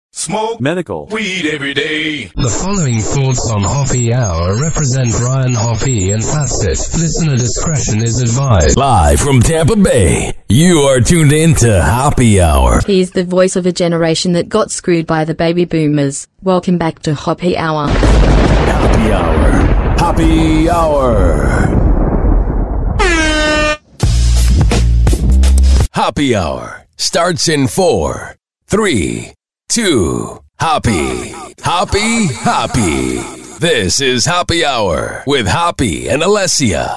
Smoke medical weed every day. The following thoughts on Hoppy Hour represent Ryan Hoppy and Facet. Listener discretion is advised. Live from Tampa Bay, you are tuned in to Hoppy Hour. He's the voice of a generation that got screwed by the baby boomers. Welcome back to Hoppy Hour. Hoppy Hour. Hoppy Hour. Hoppy Hour starts in 4, 3, 2, Hoppy. Hoppy, Hoppy. This is Hoppy Hour with Hoppy and Alessia.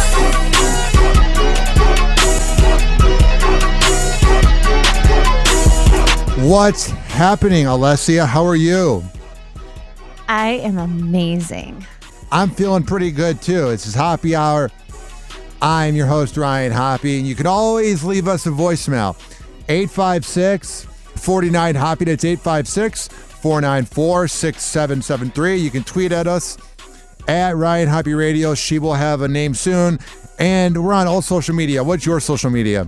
What's happening, Alessia? How are you? I am amazing. I'm feeling pretty good, too. This is Hoppy Hour. I'm your host, Ryan Hoppy, and you can always leave us a voicemail. 856-49-HOPPY. That's 856-494-6773. You can tweet at us at Ryan Hoppy Radio. She will have a name soon. And we're on all social media. What's your social media?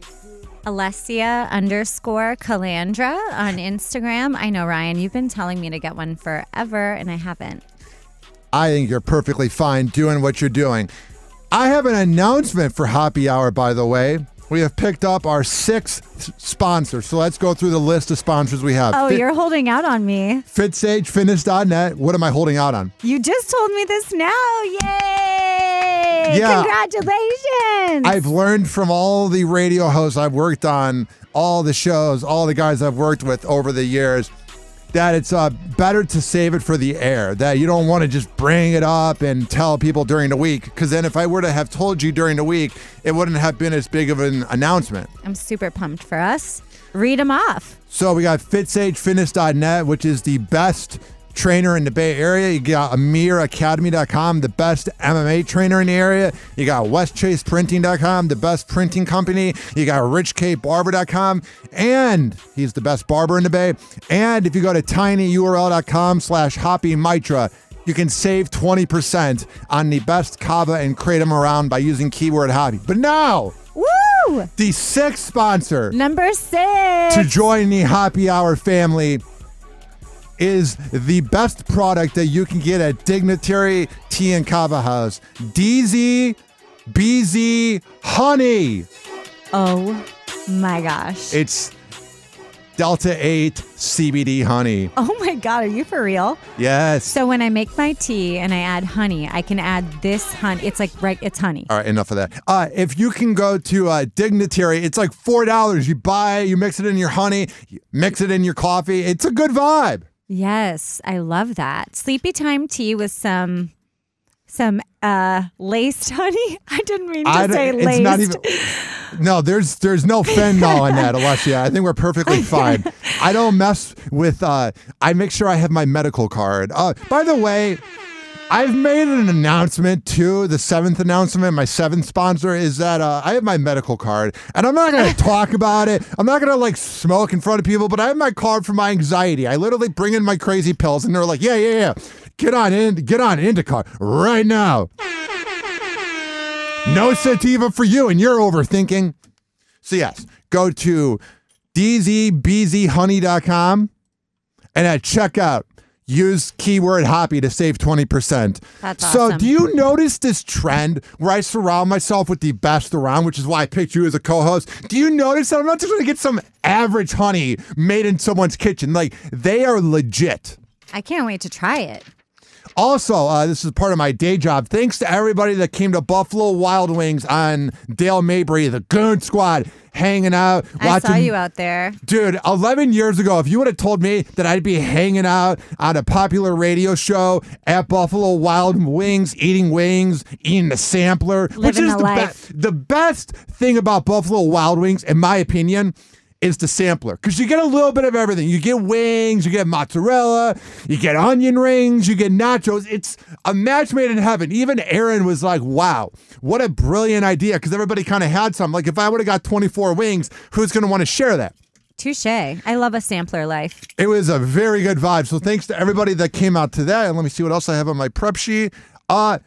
Alessia_Calandra on Instagram. I know, Ryan, you've been telling me to get one forever, and I haven't. I think you're perfectly fine doing what you're doing. I have an announcement for Hoppy Hour, by the way. We have picked up our 6th sponsor. So let's go through the list of sponsors we have. Oh, you're holding out on me. FitSageFitness.net. What am I holding out on? You just told me this now. Yay! Yeah. Congratulations! I've learned from all the radio hosts I've worked on, all the shows, all the guys I've worked with over the years, that it's better to save it for the air, that you don't want to just bring it up and tell people during the week, because then if I were to have told you during the week, it wouldn't have been as big of an announcement. I'm super pumped for us. Read them off. So we got FitSageFitness.net, which is the best trainer in the Bay Area. You got AmirAcademy.com, the best MMA trainer in the area. You got WestChasePrinting.com, the best printing company. You got RichKBarber.com, and he's the best barber in the Bay. And if you go to tinyurl.com/HoppyMitra, you can save 20% on the best kava and kratom around by using keyword Hoppy. But now, woo! The 6th sponsor, number 6, to join the Hoppy Hour family is the best product that you can get at Dignitary Tea and Kava House. DZ BZ Honey. Oh my gosh. It's Delta 8 CBD honey. Oh my God, are you for real? Yes. So when I make my tea and I add honey, I can add this honey. It's like, right, it's honey. All right, enough of that. If you can go to Dignitary, it's like $4. You buy, you mix it in your honey, you mix it in your coffee. It's a good vibe. Yes, I love that. Sleepy time tea with some laced honey. I didn't mean to say laced. It's not even. No, there's no fentanyl in that, Alessia. I think we're perfectly fine. I don't mess with. I make sure I have my medical card. By the way, I've made an announcement too. The 7th announcement, my 7th sponsor, is that I have my medical card, and I'm not going to talk about it. I'm not going to like smoke in front of people, but I have my card for my anxiety. I literally bring in my crazy pills, and they're like, yeah. Get on Indica right now. No sativa for you, and you're overthinking. So yes, go to dzbzhoney.com and at checkout, use keyword Hoppy to save 20%. That's awesome. So do you notice this trend where I surround myself with the best around, which is why I picked you as a co-host? Do you notice that I'm not just going to get some average honey made in someone's kitchen? Like, they are legit. I can't wait to try it. Also, this is part of my day job. Thanks to everybody that came to Buffalo Wild Wings on Dale Mabry, the Goon Squad, hanging out. I saw you out there. Dude, 11 years ago, if you would have told me that I'd be hanging out on a popular radio show at Buffalo Wild Wings, eating the sampler, which is the best thing about Buffalo Wild Wings, in my opinion, is the sampler, because you get a little bit of everything. You get wings, you get mozzarella, you get onion rings, you get nachos. It's a match made in heaven. Even Aaron was like, wow, what a brilliant idea, because everybody kind of had some. Like, if I would have got 24 wings, who's going to want to share that? Touche. I love a sampler life. It was a very good vibe. So thanks to everybody that came out to that. And let me see what else I have on my prep sheet.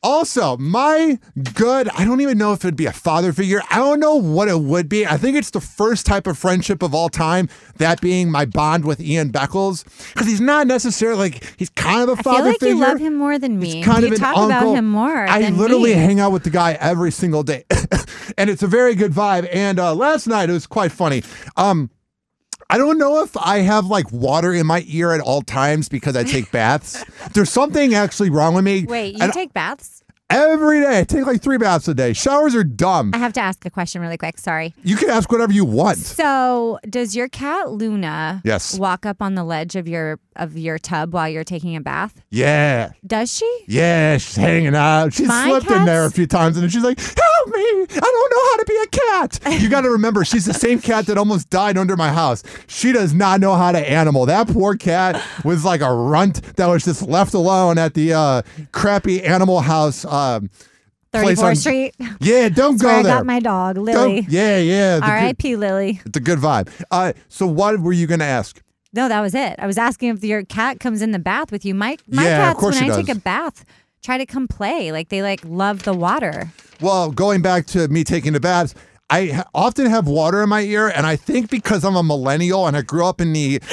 Also, I don't even know if it'd be a father figure. I don't know what it would be. I think it's the first type of friendship of all time, that being my bond with Ian Beckles. Because he's not necessarily, he's kind of a father figure. I feel like you love him more than me. He's kind of you an talk uncle. about him more I than literally me. hang out with the guy every single day. And it's a very good vibe. And last night, it was quite funny. I don't know if I have water in my ear at all times because I take baths. There's something actually wrong with me. Wait, you take baths? Every day. I take 3 baths a day. Showers are dumb. I have to ask a question really quick. Sorry. You can ask whatever you want. So, does your cat Luna Yes. walk up on the ledge of your tub while you're taking a bath? Yeah. Does she? Yeah, she's hanging out. She's My slipped in there a cat's- few times and she's like, help me. I don't know how to be a cat. You got to remember, she's the same cat that almost died under my house. She does not know how to animal. That poor cat was like a runt that was just left alone at the crappy animal house. 34th Street. Yeah, don't That's go where there. I got my dog, Lily. Yeah. R.I.P. Lily. It's a good vibe. So what were you going to ask? No, that was it. I was asking if your cat comes in the bath with you. My Yeah, of cats, course when she I take does. a bath, try to come play. They love the water. Well, going back to me taking the baths, I often have water in my ear, and I think because I'm a millennial and I grew up in the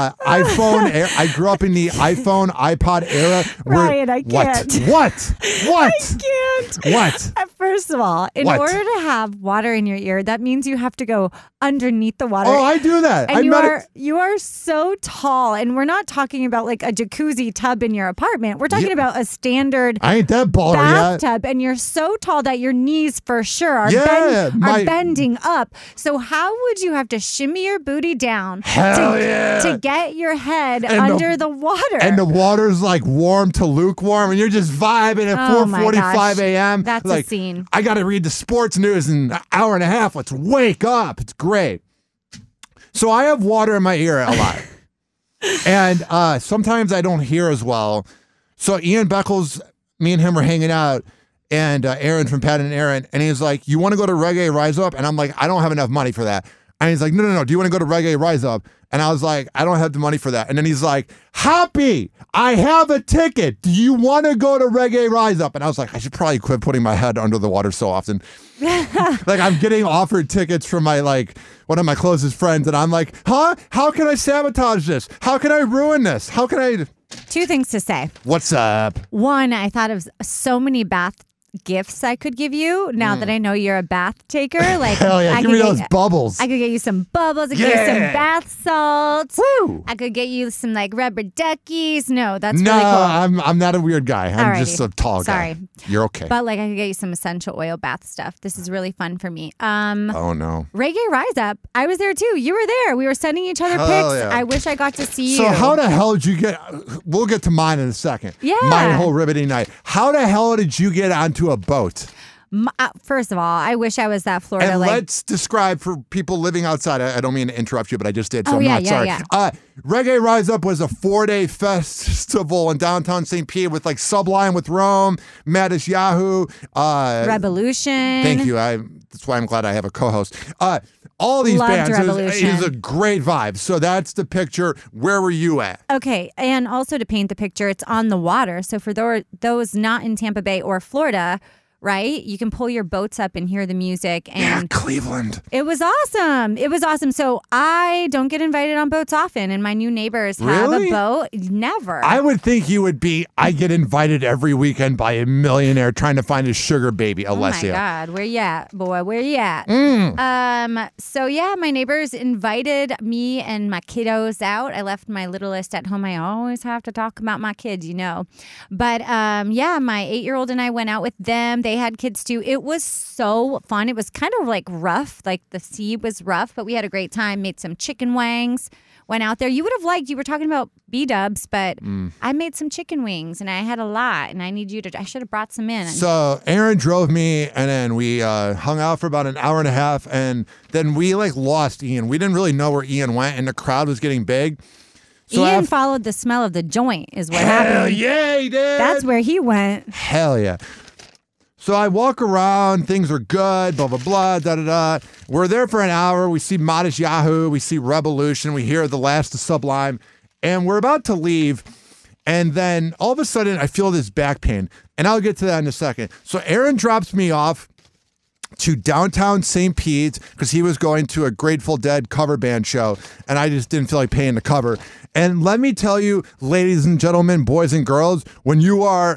iPhone, iPod era. Ryan, I can't. What? I can't. What? First of all, in What? order to have water in your ear, that means you have to go underneath the water. Oh, I do that. And I you are so tall, and we're not talking about a jacuzzi tub in your apartment. We're talking about a standard I ain't that baller yet. bathtub, and you're so tall that your knees for sure are, Yeah, are bending up. So how would you have to shimmy your booty down Hell yeah. to get your head And under the water? And the water's warm to lukewarm, and you're just vibing at Oh my 4:45 gosh. a.m. That's a scene. I got to read the sports news in an hour and a half. Let's wake up. It's great. So I have water in my ear a lot. And sometimes I don't hear as well. So Ian Beckles, me and him were hanging out, and Aaron from Pat and Aaron, and he's like, you want to go to Reggae Rise Up? And I'm like, I don't have enough money for that. And he's like, no. Do you want to go to Reggae Rise Up? And I was like, I don't have the money for that. And then he's like, Hoppy, I have a ticket. Do you want to go to Reggae Rise Up? And I was like, I should probably quit putting my head under the water so often. I'm getting offered tickets from my one of my closest friends, and I'm like, huh? How can I sabotage this? How can I ruin this? How can I? 2 things to say. What's up? One, I thought of so many bath gifts I could give you now that I know you're a bath taker. Hell yeah, give me those bubbles. I could get you some bubbles. I could get you some bath salts. Woo! I could get you some rubber duckies. No, that's No, really cool. I'm not a weird guy. I'm just a tall guy. Sorry. You're okay. But I could get you some essential oil bath stuff. This is really fun for me. Oh no. Reggae Rise Up. I was there too. You were there. We were sending each other Hell pics. yeah. I wish I got to see you. So how the hell did you get? We'll get to mine in a second. Yeah. My whole riveting night. How the hell did you get onto a boat? First of all, I wish I was that Florida. And let's describe for people living outside. I don't mean to interrupt you, but I just did, so Oh, I'm yeah, not sorry. yeah. Reggae Rise Up was a 4-day festival in downtown St. Pete with Sublime with Rome, Mattis Yahoo, Revolution. Thank you. That's why I'm glad I have a co-host. All these Loved bands. It Revolution. was a great vibe. So that's the picture. Where were you at? Okay, and also to paint the picture, it's on the water. So for those not in Tampa Bay or Florida, right, you can pull your boats up and hear the music. And Cleveland. it was awesome. It was awesome. So I don't get invited on boats often, and my new neighbors have Really? a boat. Never. I would think you would be. I get invited every weekend by a millionaire trying to find his sugar baby, Oh my Alessia. God, where you at, boy? Where you at? So yeah, my neighbors invited me and my kiddos out. I left my littlest at home. I always have to talk about my kids, But yeah, my 8-year-old and I went out with them. They had kids too. It was so fun. It was kind of rough. The sea was rough, but we had a great time. Made some chicken wings. Went out there. You would have liked. You were talking about B-dubs, but I made some chicken wings, and I had a lot. And I need you to. I should have brought some in. So Aaron drove me, and then we hung out for about an hour and a half, and then we lost Ian. We didn't really know where Ian went, and the crowd was getting big. So Ian followed the smell of the joint, is what Hell happened. yeah, he did. That's where he went. Hell yeah. So I walk around, things are good, blah, blah, blah, da-da-da. We're there for an hour. We see Modest Yahoo. We see Revolution. We hear the last of Sublime. And we're about to leave. And then all of a sudden, I feel this back pain. And I'll get to that in a second. So Aaron drops me off to downtown St. Pete's because he was going to a Grateful Dead cover band show, and I just didn't feel like paying the cover. And let me tell you, ladies and gentlemen, boys and girls, when you are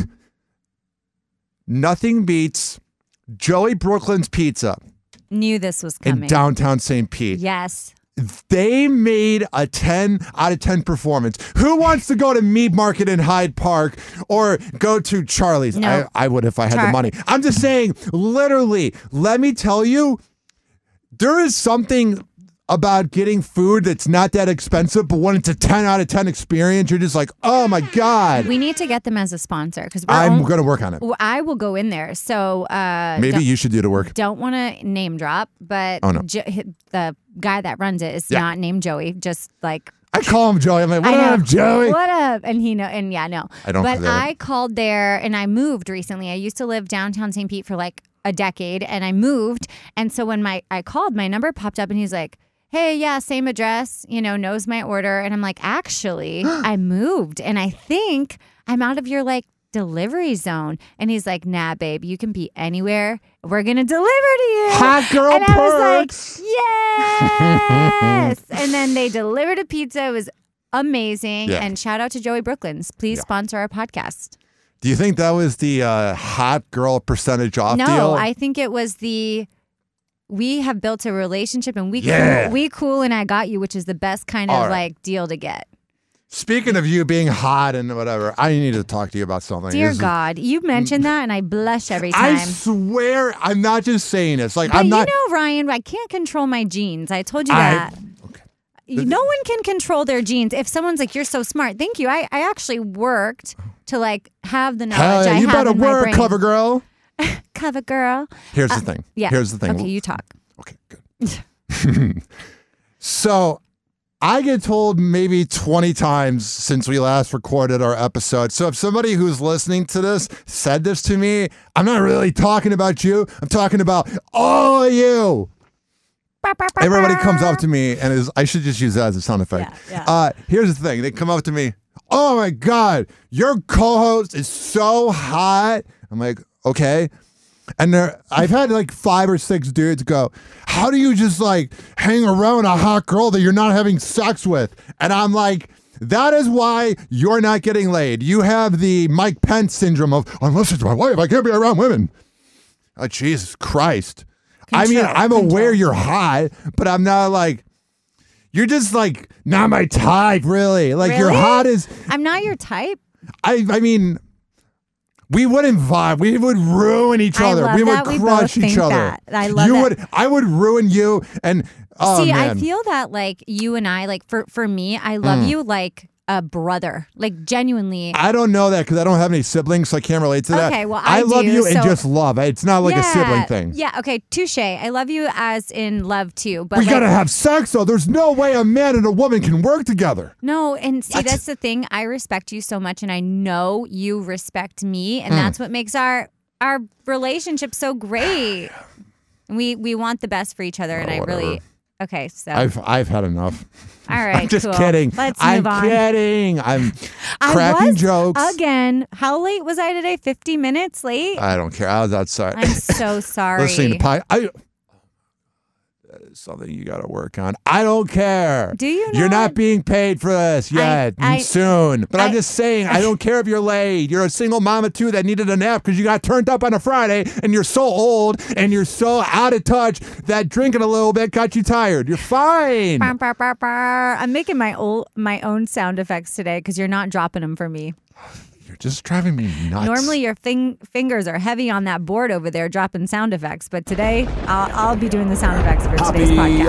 nothing beats Joey Brooklyn's Pizza Knew this was coming. in downtown St. Pete. Yes. They made a 10 out of 10 performance. Who wants to go to Meat Market in Hyde Park or go to Charlie's? No. I would if I had the money. I'm just saying, literally, let me tell you, there is something about getting food that's not that expensive, but when it's a 10 out of 10 experience, you're just like, oh my God. We need to get them as a sponsor because I'm going to work on it. Well, I will go in there. So maybe you should do the work. Don't want to name drop, but the guy that runs it is not named Joey. Just like I call him Joey. I'm like, what up, Joey? What up? And he no. I don't. But I called there, and I moved recently. I used to live downtown St. Pete for like a decade, and I moved. And so when I called, my number popped up, and he's like, hey, yeah, same address, knows my order. And I'm like, actually, I moved and I think I'm out of your like delivery zone. And he's like, nah, babe, you can be anywhere. We're going to deliver to you. Hot girl and perks. I was like, yes. And then they delivered a pizza. It was amazing. Yeah. And shout out to Joey Brooklyn's. Please sponsor our podcast. Do you think that was the hot girl percentage off deal? No, I think it was we have built a relationship and we cool and I got you, which is the best kind of like deal to get. Speaking of you being hot and whatever, I need to talk to you about something. Dear God, you mentioned that and I blush every time. I swear, I'm not just saying this. Like, but I'm not. Ryan, I can't control my genes. I told you that. Okay. No one can control their genes. If someone's like, you're so smart. Thank you. I actually worked to like have the knowledge I have in my brain. You better work, cover girl. Cover girl. Here's the thing. Yeah. Here's the thing. Okay, you talk. Okay, good. So I get told maybe 20 times since we last recorded our episode. So if somebody who's listening to this said this to me, I'm not really talking about you. I'm talking about all of you. Everybody comes up to me and I should just use that as a sound effect. Yeah. Here's the thing. They come up to me. Oh my God, your co-host is so hot. I'm like, okay. And I've had like 5 or 6 dudes go, how do you just like hang around a hot girl that you're not having sex with? And I'm like, that is why you're not getting laid. You have the Mike Pence syndrome of, unless it's my wife, I can't be around women. Oh, Jesus Christ. I'm aware you're hot, but I'm not like, you're just like, not my type, really. Like, really? You're hot as. I'm not your type. I mean, we wouldn't vibe. We would ruin each other. We would crush each other. I love that. I would ruin you. And see, man. I feel that like you and I, like for me, I love you like a brother, like genuinely. I don't know that because I don't have any siblings, so I can't relate to that. Okay, well, I love do, you in so- just love. It's not like a sibling thing. Yeah, okay, touche. I love you as in love too. But We like, gotta have sex though. There's no way a man and a woman can work together. No, and see, that's the thing. I respect you so much, and I know you respect me, and that's what makes our relationship so great. We want the best for each other, and I really. Okay, so I've had enough. All right, I'm just cool. kidding. Let's move on. I'm kidding. I'm cracking jokes. Again, how late was I today? 50 minutes late? I don't care. I was outside. I'm so sorry. Listening to that is something you got to work on. I don't care. Do you You're not? not being paid for this yet. Soon. But I'm just saying, I don't care if you're late. You're a single mama too that needed a nap because you got turned up on a Friday and you're so old and you're so out of touch that drinking a little bit got you tired. You're fine. I'm making my own sound effects today because you're not dropping them for me. You're just driving me nuts. Normally your fingers are heavy on that board over there dropping sound effects, but today I'll be doing the sound effects for today's podcast.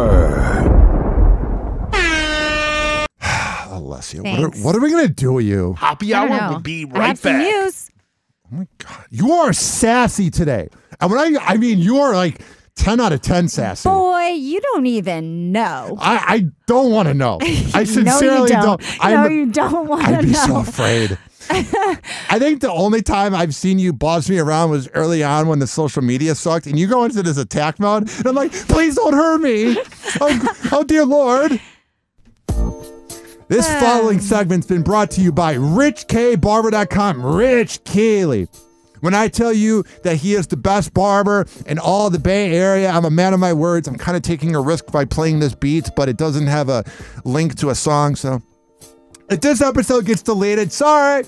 Alessia, what are we going to do with you? Happy Hour will be right I have some back. news. Oh my God. You are sassy today. And when I mean, you are like 10 out of 10 sassy. Boy, you don't even know. I don't want to know. I sincerely don't. You don't want to know. I'd be so afraid. I think the only time I've seen you boss me around was early on when the social media sucked, and you go into this attack mode, and I'm like, please don't hurt me. Oh dear Lord. This following segment's been brought to you by RichKBarber.com. Rich Keeley. When I tell you that he is the best barber in all the Bay Area, I'm a man of my words. I'm kind of taking a risk by playing this beat, but it doesn't have a link to a song, so if this episode gets deleted, sorry.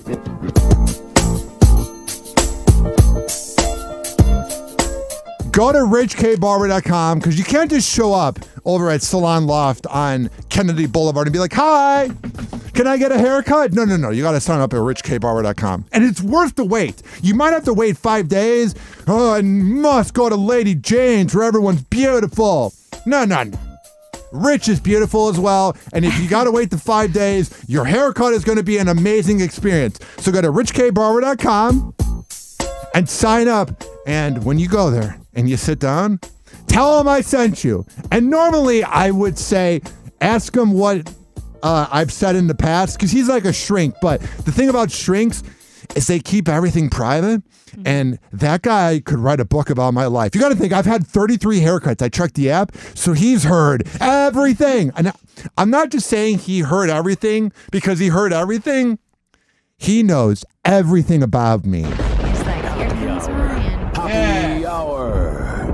Go to RichKBarber.com because you can't just show up over at Salon Loft on Kennedy Boulevard and be like, hi, can I get a haircut? No. You got to sign up at RichKBarber.com. And it's worth the wait. You might have to wait 5 days. Oh, I must go to Lady Jane's where everyone's beautiful. No. Rich is beautiful as well. And if you got to wait the 5 days, your haircut is going to be an amazing experience. So go to RichKBarber.com and sign up. And when you go there and you sit down, tell him I sent you. And normally I would say, ask him what I've said in the past, because he's like a shrink. But the thing about shrinks is they keep everything private. And that guy could write a book about my life. You got to think, I've had 33 haircuts. I checked the app. So he's heard everything. And I'm not just saying he heard everything because he heard everything. He knows everything about me. He's like, here comes Ryan. Happy Hour.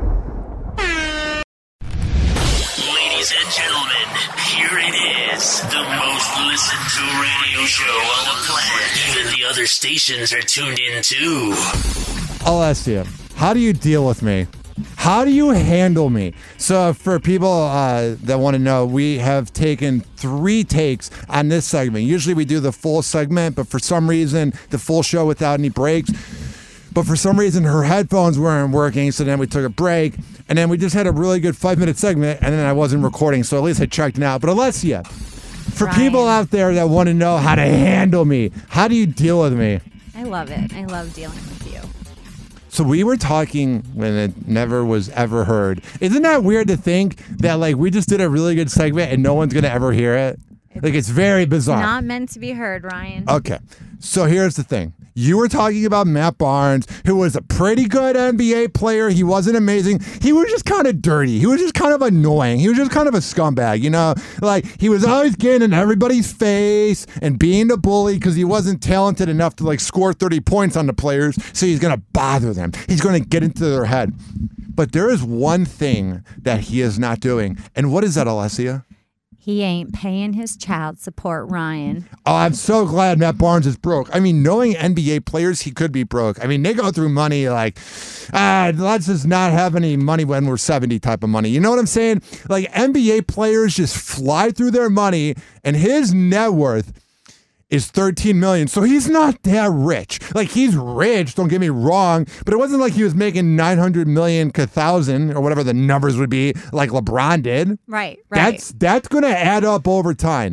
Ladies and gentlemen, here it is. The most listened to radio show on the planet. Even the other stations are tuned in too. Alessia, how do you deal with me? How do you handle me? So for people that want to know, we have taken 3 takes on this segment. Usually we do the full segment, but for some reason, the full show without any breaks. But for some reason, her headphones weren't working, so then we took a break. And then we just had a really good 5-minute segment, and then I wasn't recording, so at least I checked it out. But Alessia, for Ryan, people out there that want to know how to handle me, how do you deal with me? I love it. I love dealing with you. So we were talking when it never was ever heard. Isn't that weird to think that like we just did a really good segment and no one's going to ever hear it? Like it's very bizarre. Not meant to be heard, Ryan. Okay. So here's the thing. You were talking about Matt Barnes, who was a pretty good NBA player. He wasn't amazing. He was just kind of dirty. He was just kind of annoying. He was just kind of a scumbag, you know? Like, he was always getting in everybody's face and being a bully because he wasn't talented enough to, like, score 30 points on the players, so he's going to bother them. He's going to get into their head. But there is one thing that he is not doing. And what is that, Alessia? He ain't paying his child support, Ryan. Oh, I'm so glad Matt Barnes is broke. I mean, knowing NBA players, he could be broke. I mean, they go through money like, let's just not have any money when we're 70 type of money. You know what I'm saying? Like, NBA players just fly through their money, and his net worth is $13 million. So he's not that rich. Like, he's rich, don't get me wrong, but it wasn't like he was making 900 million to 1,000 or whatever the numbers would be like LeBron did. Right. That's going to add up over time.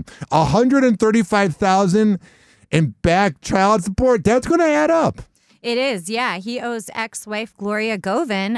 135,000 in back child support, that's going to add up. It is, yeah. He owes ex-wife Gloria Govin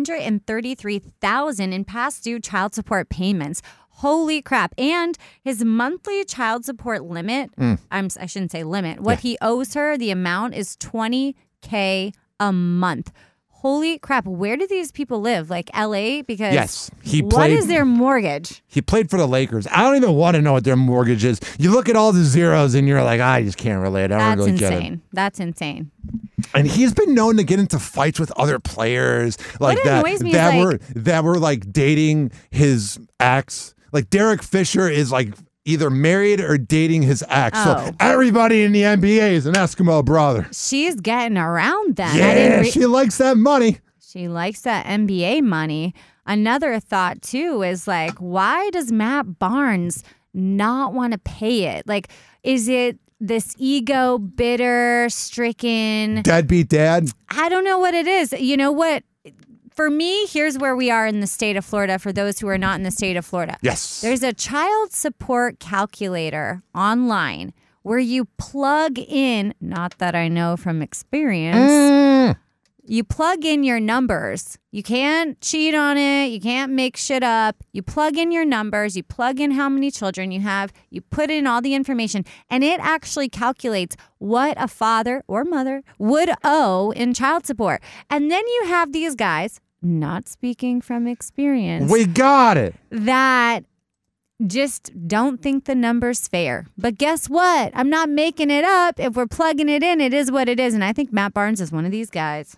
$133,000 in past due child support payments. Holy crap. And his monthly child support limit, I shouldn't say limit, what he owes her, the amount is $20K a month. Holy crap. Where do these people live? Like LA? Because yes, what is their mortgage? He played for the Lakers. I don't even want to know what their mortgage is. You look at all the zeros and you're like, I just can't relate. I don't really get it. That's insane. And he's been known to get into fights with other players like that were like dating his ex. Like Derek Fisher is like either married or dating his ex. So everybody in the NBA is an Eskimo brother. She's getting around them. Yeah, she likes that money. She likes that NBA money. Another thought too is like, why does Matt Barnes not want to pay it? Like, is it this ego, bitter, stricken deadbeat dad? I don't know what it is. You know what? For me, here's where we are in the state of Florida for those who are not in the state of Florida. Yes. There's a child support calculator online where you plug in, not that I know from experience, you plug in your numbers. You can't cheat on it. You can't make shit up. You plug in your numbers. You plug in how many children you have. You put in all the information, and it actually calculates what a father or mother would owe in child support. And then you have these guys, not speaking from experience. We got it. That just don't think the number's fair. But guess what? I'm not making it up. If we're plugging it in, it is what it is. And I think Matt Barnes is one of these guys.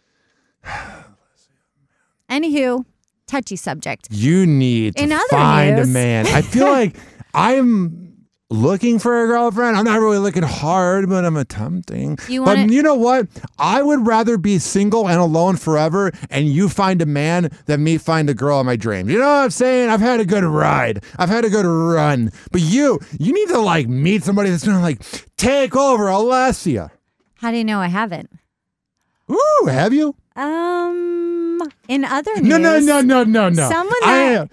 Anywho, touchy subject. You need to find a man. I feel like I'm looking for a girlfriend. I'm not really looking hard, but I'm attempting. But you know what? I would rather be single and alone forever and you find a man than me find a girl in my dreams. You know what I'm saying? I've had a good ride. I've had a good run. But you need to like meet somebody that's going to like take over, Alessia. How do you know I haven't? Ooh, have you? In other news. No. Someone that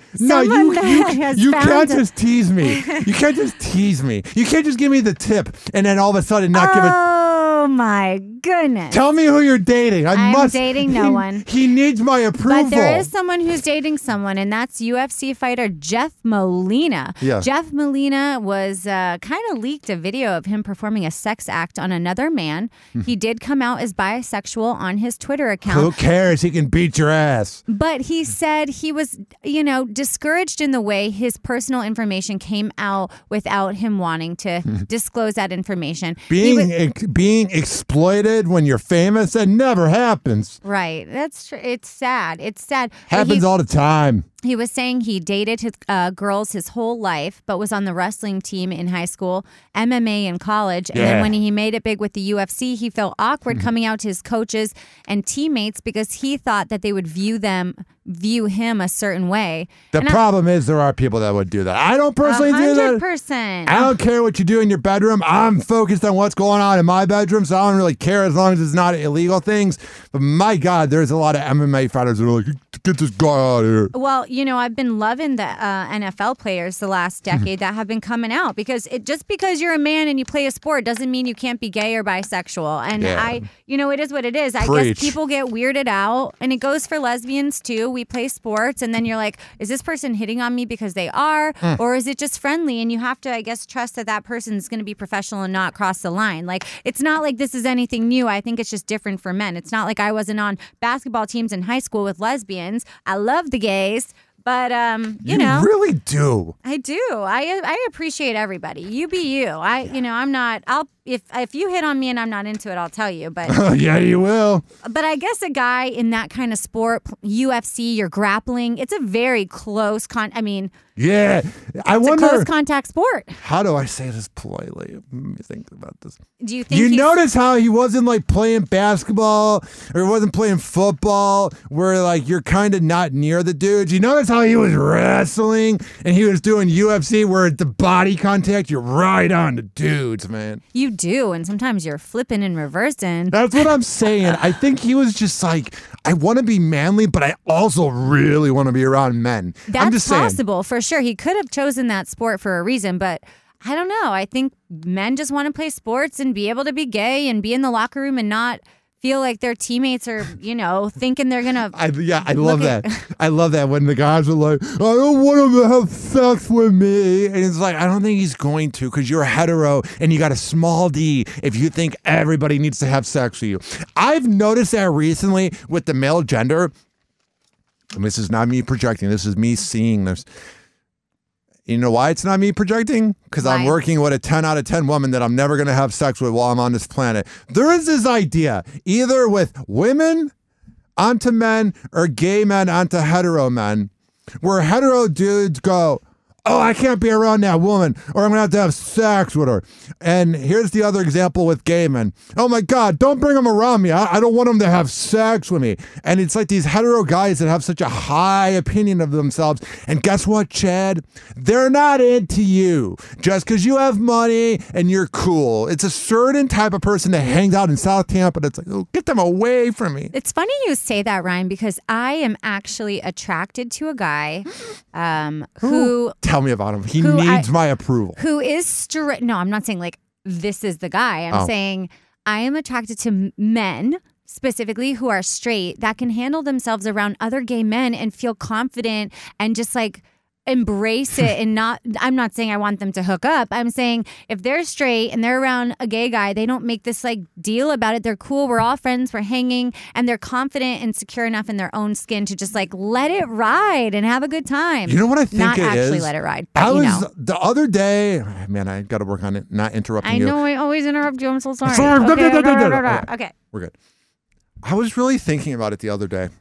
you can't just tease me. You can't just tease me. You can't just give me the tip and then all of a sudden not give it. Oh my goodness. Tell me who you're dating. I'm dating no one. He needs my approval. But there is someone who's dating someone, and that's UFC fighter Jeff Molina. Yeah. Jeff Molina was kind of leaked a video of him performing a sex act on another man. He did come out as bisexual on his Twitter account. Who cares? He can beat your ass. But he said he was, discouraged in the way his personal information came out without him wanting to disclose that information. Being exploited when you're famous, that never happens. Right. That's true. It's sad. Happens all the time. He was saying he dated his girls his whole life, but was on the wrestling team in high school, MMA in college. And then when he made it big with the UFC, he felt awkward coming out to his coaches and teammates because he thought that they would view him a certain way. The problem is there are people that would do that. I don't personally do that. 100%. I don't care what you do in your bedroom. I'm focused on what's going on in my bedroom, so I don't really care as long as it's not illegal things. But my God, there's a lot of MMA fighters that are like, get this guy out of here. Well, I've been loving the NFL players the last decade that have been coming out because just because you're a man and you play a sport doesn't mean you can't be gay or bisexual. And it is what it is. I guess people get weirded out, and it goes for lesbians too. We play sports, and then you're like, is this person hitting on me because they are, or is it just friendly? And you have to, I guess, trust that person is going to be professional and not cross the line. Like, it's not like this is anything new. I think it's just different for men. It's not like I wasn't on basketball teams in high school with lesbians. I love the gays. But, you really do. I do. I appreciate everybody. You be you. I'm not, if you hit on me and I'm not into it, I'll tell you. But yeah, you will. But I guess a guy in that kind of sport, UFC, you're grappling, it's a very close yeah. I wonder. It's a close contact sport. How do I say this politely? Let me think about this. Do you think you notice how he wasn't like playing basketball or wasn't playing football where like you're kind of not near the dudes? You notice how he was wrestling and he was doing UFC where the body contact, you're right on the dudes, man. You do. And sometimes you're flipping and reversing. That's what I'm saying. I think he was just like, I want to be manly, but I also really want to be around men. That's possible, for sure. He could have chosen that sport for a reason, but I don't know. I think men just want to play sports and be able to be gay and be in the locker room and not feel like their teammates are, thinking they're going to... I love that. I love that when the guys are like, I don't want him to have sex with me. And it's like, I don't think he's going to because you're hetero and you got a small D if you think everybody needs to have sex with you. I've noticed that recently with the male gender. And this is not me projecting. This is me seeing this. You know why it's not me projecting? Because I'm working with a 10 out of 10 woman that I'm never going to have sex with while I'm on this planet. There is this idea, either with women onto men or gay men onto hetero men, where hetero dudes go, oh, I can't be around that woman or I'm going to have sex with her. And here's the other example with gay men. Oh my God, don't bring them around me. I don't want them to have sex with me. And it's like these hetero guys that have such a high opinion of themselves. And guess what, Chad? They're not into you just because you have money and you're cool. It's a certain type of person that hangs out in South Tampa that's like, oh, get them away from me. It's funny you say that, Ryan, because I am actually attracted to a guy who... Tell me about him. He needs my approval. Who is straight. No, I'm not saying like this is the guy. I'm saying I am attracted to men specifically who are straight that can handle themselves around other gay men and feel confident and just like embrace it and I'm not saying I want them to hook up. I'm saying if they're straight and they're around a gay guy, they don't make this like deal about it. They're cool. We're all friends. We're hanging, and they're confident and secure enough in their own skin to just like let it ride and have a good time. You know what I think not it actually is? let it ride. But, I was the other day, man, I got to work on it, not interrupting you. I know I always interrupt you. I'm so sorry. Sorry. Okay. We're good. I was really thinking about it the other day.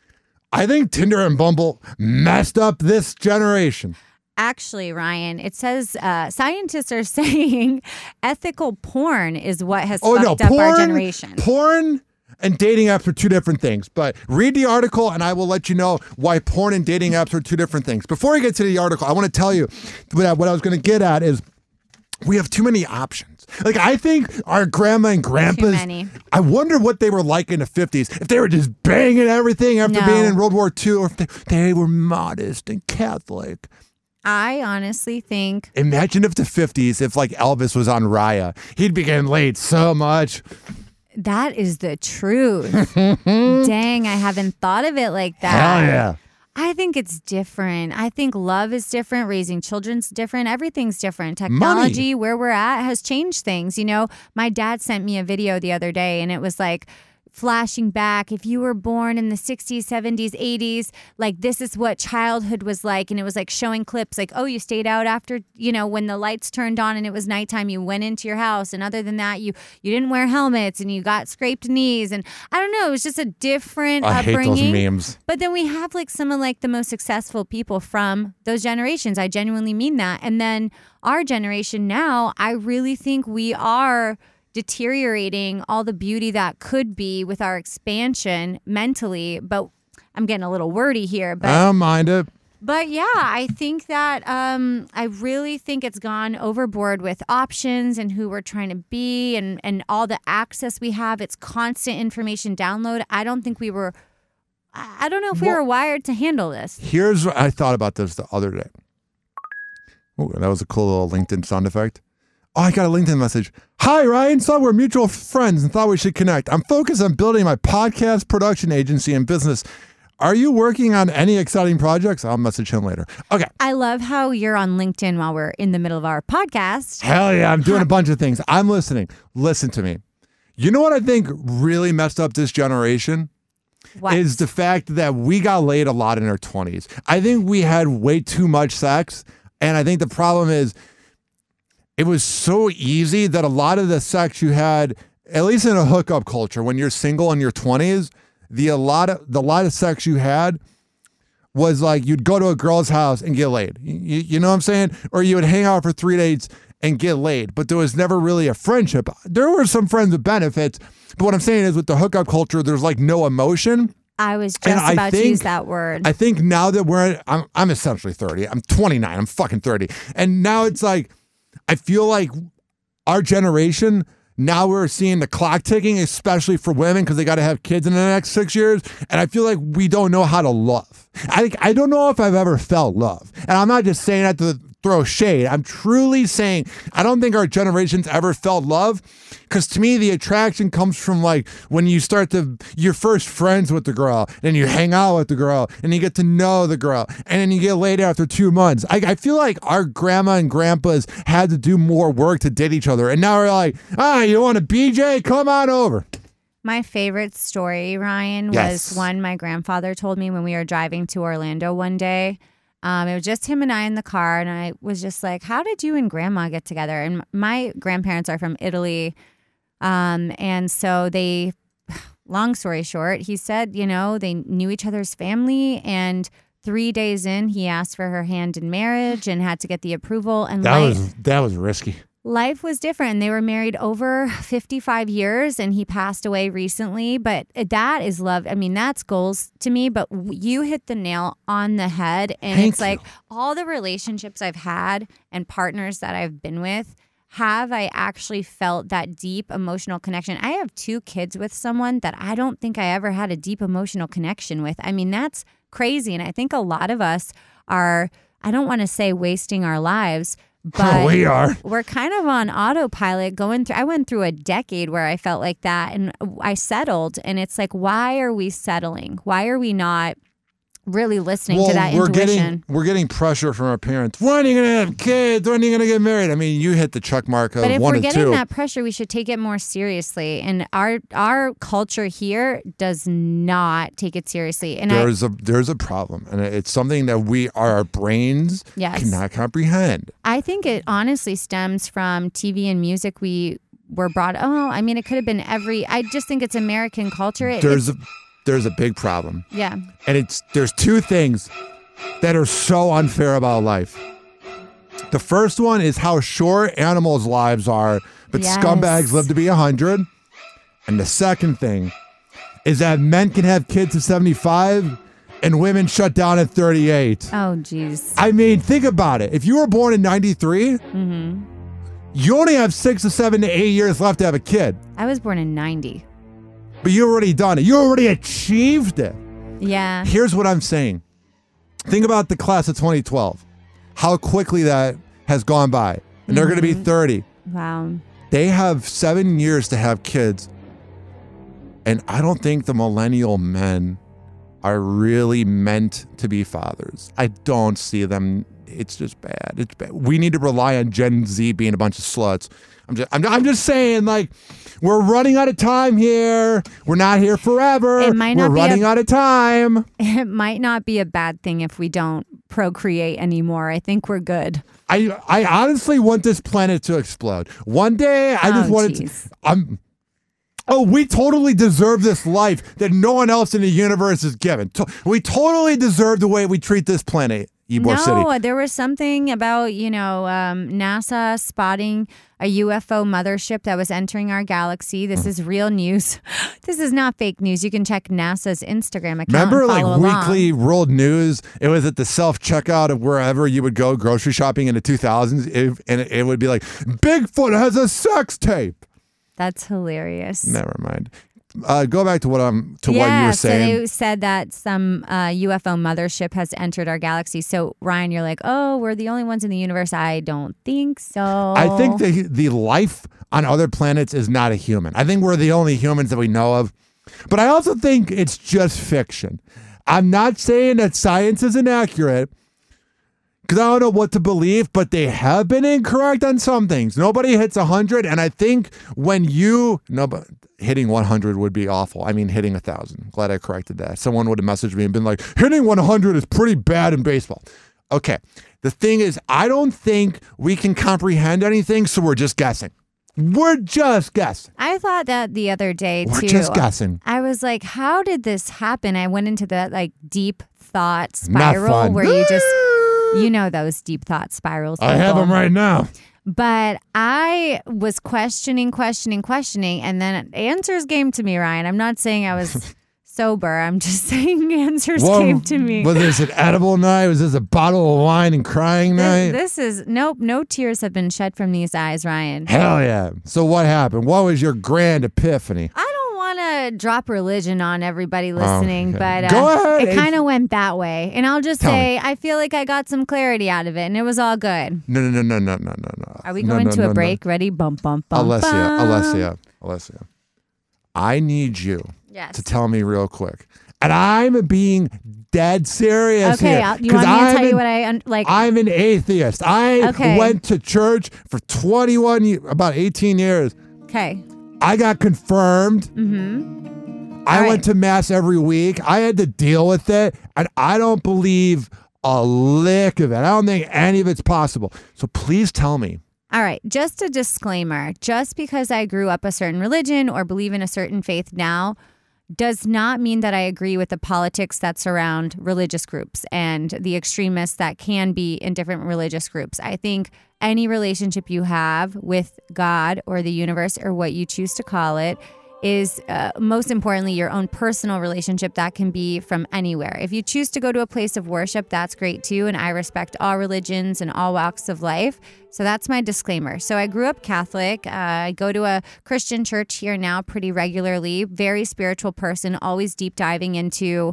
I think Tinder and Bumble messed up this generation. Actually, Ryan, it says scientists are saying ethical porn is what has fucked up our generation. Porn and dating apps are two different things. But read the article and I will let you know why porn and dating apps are two different things. Before I get to the article, I want to tell you what I was going to get at is we have too many options. Like, I think our grandma and grandpas, I wonder what they were like in the 50s. If they were just banging everything after being in World War II, or if they were modest and Catholic. I honestly think... Imagine if the 50s, if like Elvis was on Raya, he'd be getting laid so much. That is the truth. Dang, I haven't thought of it like that. Hell yeah. I think it's different. I think love is different. Raising children's different. Everything's different. Technology, where we're at, has changed things. You know, my dad sent me a video the other day, and it was like flashing back. If you were born in the 60s, 70s, 80s, like this is what childhood was like. And it was like showing clips like, oh, you stayed out after, you know, when the lights turned on and it was nighttime, you went into your house. And other than that, you didn't wear helmets and you got scraped knees. And I don't know, it was just a different upbringing. I hate those memes. But then we have like some of like the most successful people from those generations. I genuinely mean that. And then our generation now, I really think we are deteriorating all the beauty that could be with our expansion mentally. But I'm getting a little wordy here. But I don't mind it. But yeah, I think that I really think it's gone overboard with options and who we're trying to be and all the access we have. It's constant information download. I don't think we were, I don't know if we were wired to handle this. Here's what I thought about this the other day. Oh, that was a cool little LinkedIn sound effect. Oh, I got a LinkedIn message. Hi, Ryan. Saw we're mutual friends and thought we should connect. I'm focused on building my podcast production agency and business. Are you working on any exciting projects? I'll message him later. Okay. I love how you're on LinkedIn while we're in the middle of our podcast. Hell yeah. I'm doing a bunch of things. I'm listening. Listen to me. You know what I think really messed up this generation? What? Is the fact that we got laid a lot in our 20s. I think we had way too much sex. And I think the problem is, it was so easy that a lot of the sex you had, at least in a hookup culture, when you're single in your 20s, the lot of sex you had was like you'd go to a girl's house and get laid. You know what I'm saying? Or you would hang out for 3 days and get laid. But there was never really a friendship. There were some friends with benefits. But what I'm saying is with the hookup culture, there's like no emotion. I was just about to use that word. I think now that I'm essentially 30. I'm 29. I'm fucking 30. And now it's like, I feel like our generation, now we're seeing the clock ticking, especially for women, because they got to have kids in the next 6 years. And I feel like we don't know how to love. I don't know if I've ever felt love. And I'm not just saying that to throw shade. I'm truly saying I don't think our generation's ever felt love. Because to me, the attraction comes from like when you you're first friends with the girl, then you hang out with the girl, and you get to know the girl, and then you get laid after 2 months. I feel like our grandma and grandpas had to do more work to date each other. And now we're like, you want a BJ? Come on over. My favorite story, Ryan, was one my grandfather told me when we were driving to Orlando one day. It was just him and I in the car, and I was just like, how did you and grandma get together? And my grandparents are from Italy. And so they, long story short, he said, you know, they knew each other's family, and 3 days in, he asked for her hand in marriage and had to get the approval. And that was risky. Life was different. They were married over 55 years, and he passed away recently. But that is love. I mean, that's goals to me. But you hit the nail on the head. And it's like all the relationships I've had and partners that I've been with, have I actually felt that deep emotional connection? I have 2 kids with someone that I don't think I ever had a deep emotional connection with. I mean, that's crazy. And I think a lot of us are, I don't want to say wasting our lives, but we are. We're kind of on autopilot I went through a decade where I felt like that, and I settled. And it's like, why are we settling? Why are we not really listening to that intuition. We're getting pressure from our parents. When are you going to have kids? When are you going to get married? I mean, you hit the check mark of 1 and 2. But if we're getting that pressure, we should take it more seriously. And our culture here does not take it seriously. And there's a problem, and it's something that our brains cannot comprehend. I think it honestly stems from TV and music. We were brought. I mean, it could have been I just think it's American culture. There's a big problem. Yeah. And there's two things that are so unfair about life. The first one is how short animals' lives are, but scumbags live to be 100. And the second thing is that men can have kids at 75 and women shut down at 38. Oh, geez. I mean, think about it. If you were born in 93, you only have 6 to 7 to 8 years left to have a kid. I was born in 90. But you already done it. You already achieved it. Yeah. Here's what I'm saying. Think about the class of 2012. How quickly that has gone by. And they're going to be 30. Wow. They have 7 years to have kids. And I don't think the millennial men are really meant to be fathers. I don't see them. It's just bad. It's bad. We need to rely on Gen Z being a bunch of sluts. I'm just saying, like, we're running out of time here. We're not here forever. We're running out of time. It might not be a bad thing if we don't procreate anymore. I think we're good. I honestly want this planet to explode. One day, I just want it to... we totally deserve this life that no one else in the universe is given. We totally deserve the way we treat this planet. Ybor City. There was something about, NASA spotting a UFO mothership that was entering our galaxy. This is real news. This is not fake news. You can check NASA's Instagram account. Remember, like Weekly World News? It was at the self-checkout of wherever you would go grocery shopping in the 2000s. And it would be like, Bigfoot has a sex tape. That's hilarious. Never mind. Go back to what you were saying. So they said that some UFO mothership has entered our galaxy. So Ryan, you're like, we're the only ones in the universe. I don't think so. I think the life on other planets is not a human. I think we're the only humans that we know of. But I also think it's just fiction. I'm not saying that science is inaccurate, because I don't know what to believe, but they have been incorrect on some things. Nobody hits 100, and I think hitting 100 would be awful. I mean, hitting 1,000. Glad I corrected that. Someone would have messaged me and been like, hitting 100 is pretty bad in baseball. Okay. The thing is, I don't think we can comprehend anything, so we're just guessing. We're just guessing. I thought that the other day, too. We're just guessing. I was like, how did this happen? I went into that deep thought spiral where you just... those deep thought spirals. I have them right now. But I was questioning, and then answers came to me, Ryan. I'm not saying I was sober. I'm just saying answers came to me. Was this an edible night? Was this a bottle of wine and crying night? This is, nope, no tears have been shed from these eyes, Ryan. Hell yeah. So what happened? What was your grand epiphany? I don't want to drop religion on everybody listening, but Go ahead. It kind of went that way. And I'll just say, I feel like I got some clarity out of it, and it was all good. No. Are we going to a break? Ready? Bum, bum, bum, Alessia. I need you to tell me real quick. And I'm being dead serious here. Okay, you want me to tell you what I like? I'm an atheist. I went to church for 21 years, about 18 years. Okay. I got confirmed. I went to mass every week. I had to deal with it. And I don't believe a lick of it. I don't think any of it's possible. So please tell me. All right. Just a disclaimer. Just because I grew up a certain religion or believe in a certain faith now does not mean that I agree with the politics that surround religious groups and the extremists that can be in different religious groups. I think any relationship you have with God or the universe or what you choose to call it is most importantly your own personal relationship that can be from anywhere. If you choose to go to a place of worship, that's great too. And I respect all religions and all walks of life. So that's my disclaimer. So I grew up Catholic. I go to a Christian church here now pretty regularly. Very spiritual person, always deep diving into,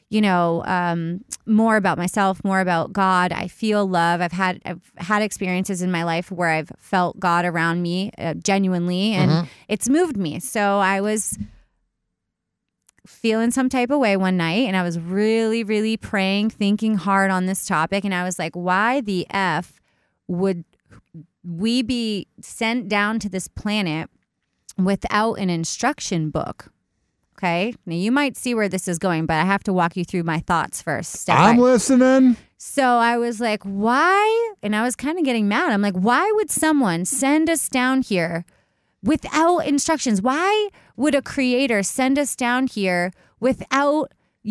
more about myself, more about God. I feel love. I've had experiences in my life where I've felt God around me genuinely, and it's moved me. So I was feeling some type of way one night, and I was really, really praying, thinking hard on this topic. And I was like, why the F would we be sent down to this planet without an instruction book? Okay. Now you might see where this is going, but I have to walk you through my thoughts first. I'm listening. So I was like, why? And I was kind of getting mad. I'm like, why would someone send us down here without instructions? Why would a creator send us down here without,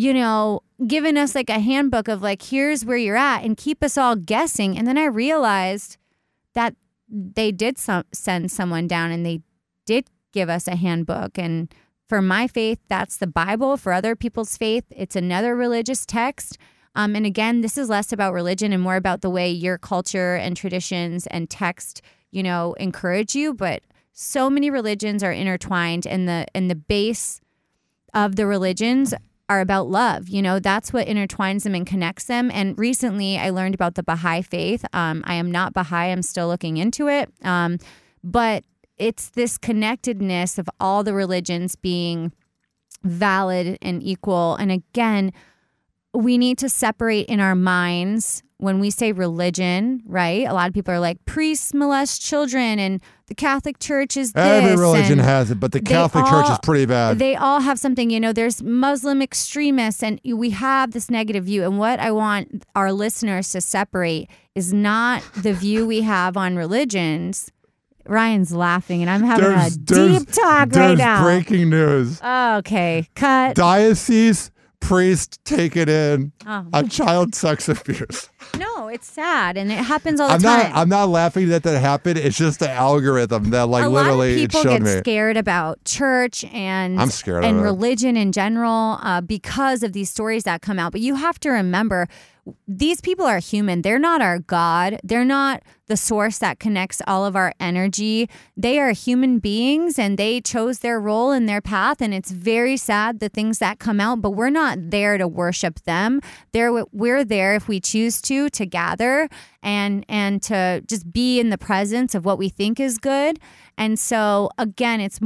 giving us like a handbook of like, here's where you're at and keep us all guessing? And then I realized that they did send someone down and they did give us a handbook. And for my faith, that's the Bible. For other people's faith, it's another religious text. And again, this is less about religion and more about the way your culture and traditions and text, encourage you. But so many religions are intertwined, and the base of the religions are about love. That's what intertwines them and connects them. And recently I learned about the Baha'i faith. I am not Baha'i. I'm still looking into it. But it's this connectedness of all the religions being valid and equal. And again, we need to separate in our minds when we say religion, right? A lot of people are like, priests molest children and the Catholic Church is this. Every religion has it, but the Catholic Church is pretty bad. They all have something, there's Muslim extremists, and we have this negative view. And what I want our listeners to separate is not the view we have on religions. Ryan's laughing, and I'm having a deep talk right now. There's breaking news. Okay, cut. Diocese priest taken in on child sex abuse. No, it's sad, and it happens all the time. I'm not laughing that happened. It's just the algorithm that literally it showed me. A lot of people get scared about church and I'm scared and of it. religion in general because of these stories that come out. But you have to remember, these people are human. They're not our God. They're not the source that connects all of our energy. They are human beings, and they chose their role and their path. And it's very sad, the things that come out, but we're not there to worship them. We're there, if we choose to gather and to just be in the presence of what we think is good. And so again, it's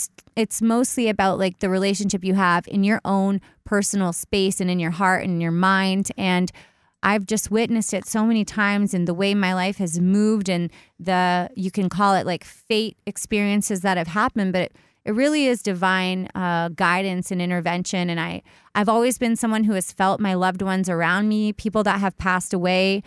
mostly about like the relationship you have in your own personal space and in your heart and in your mind. And I've just witnessed it so many times in the way my life has moved, and you can call it like fate experiences that have happened, but it really is divine guidance and intervention. And I've always been someone who has felt my loved ones around me, people that have passed away.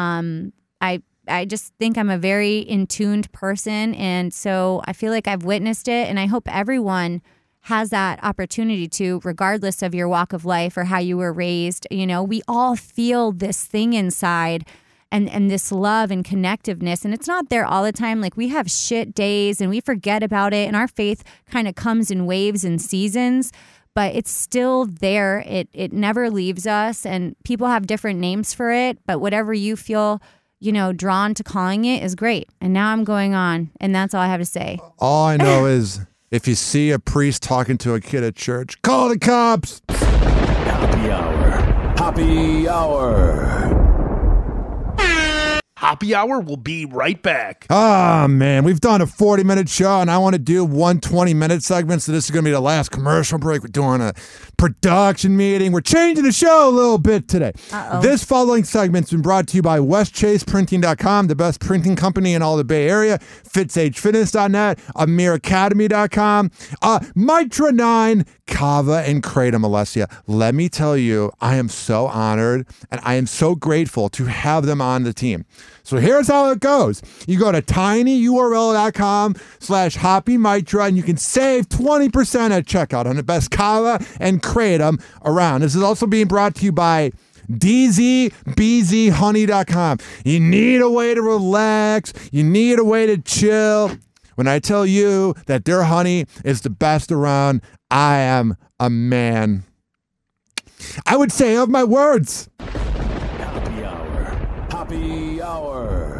I just think I'm a very in-tuned person. And so I feel like I've witnessed it, and I hope everyone has that opportunity to, regardless of your walk of life or how you were raised. We all feel this thing inside and this love and connectiveness, and it's not there all the time. Like, we have shit days and we forget about it, and our faith kind of comes in waves and seasons, but it's still there. It never leaves us, and people have different names for it, but whatever you feel drawn to calling it is great. And now I'm going on, and that's all I have to say. All I know is, if you see a priest talking to a kid at church, call the cops. Happy Hour. Happy Hour. Happy Hour will be right back. Ah, man, we've done a 40-minute show, and I want to do one 20-minute segment, so this is going to be the last commercial break. We're doing a production meeting. We're changing the show a little bit today. This following segment's been brought to you by WestChasePrinting.com, the best printing company in all the Bay Area, FitzHFitness.net, AmirAcademy.com, Mitra 9, Kava, and Kratom, Alessia. Let me tell you, I am so honored, and I am so grateful to have them on the team. So here's how it goes. You go to tinyurl.com/HoppyMitra, and you can save 20% at checkout on the best Kava and Kratom around. This is also being brought to you by DZBZHoney.com. You need a way to relax. You need a way to chill. When I tell you that their honey is the best around, I am a man. I would say of my words. Happy Hour. Happy Hour.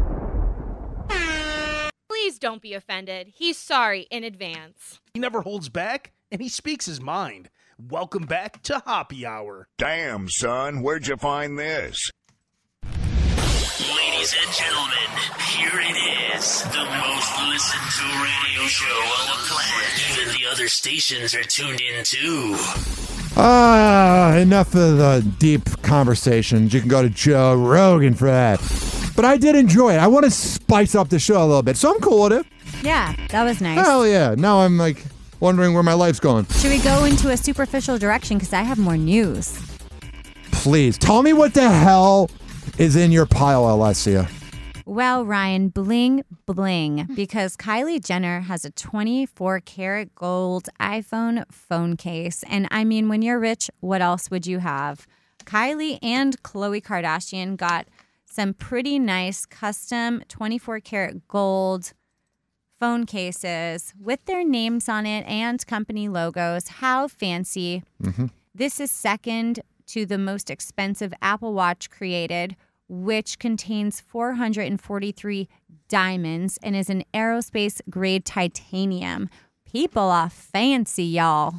Please don't be offended. He's sorry in advance. He never holds back, and he speaks his mind. Welcome back to Happy Hour. Damn, son, where'd you find this? Ladies Ladies and gentlemen, here it is. The most listened to radio show on the planet. Even the other stations are tuned in too. Enough of the deep conversations. You can go to Joe Rogan for that. But I did enjoy it. I want to spice up the show a little bit, so I'm cool with it. Yeah, that was nice. Hell yeah. Now I'm like wondering where my life's going. Should we go into a superficial direction? Because I have more news. Please, tell me what the hell is in your pile, Alessia. Well, Ryan, bling, bling, because Kylie Jenner has a 24-karat gold iPhone phone case. And I mean, when you're rich, what else would you have? Kylie and Khloe Kardashian got some pretty nice custom 24-karat gold phone cases with their names on it and company logos. How fancy. Mm-hmm. This is second to the most expensive Apple Watch created, which contains 443 diamonds and is an aerospace-grade titanium. People are fancy, y'all.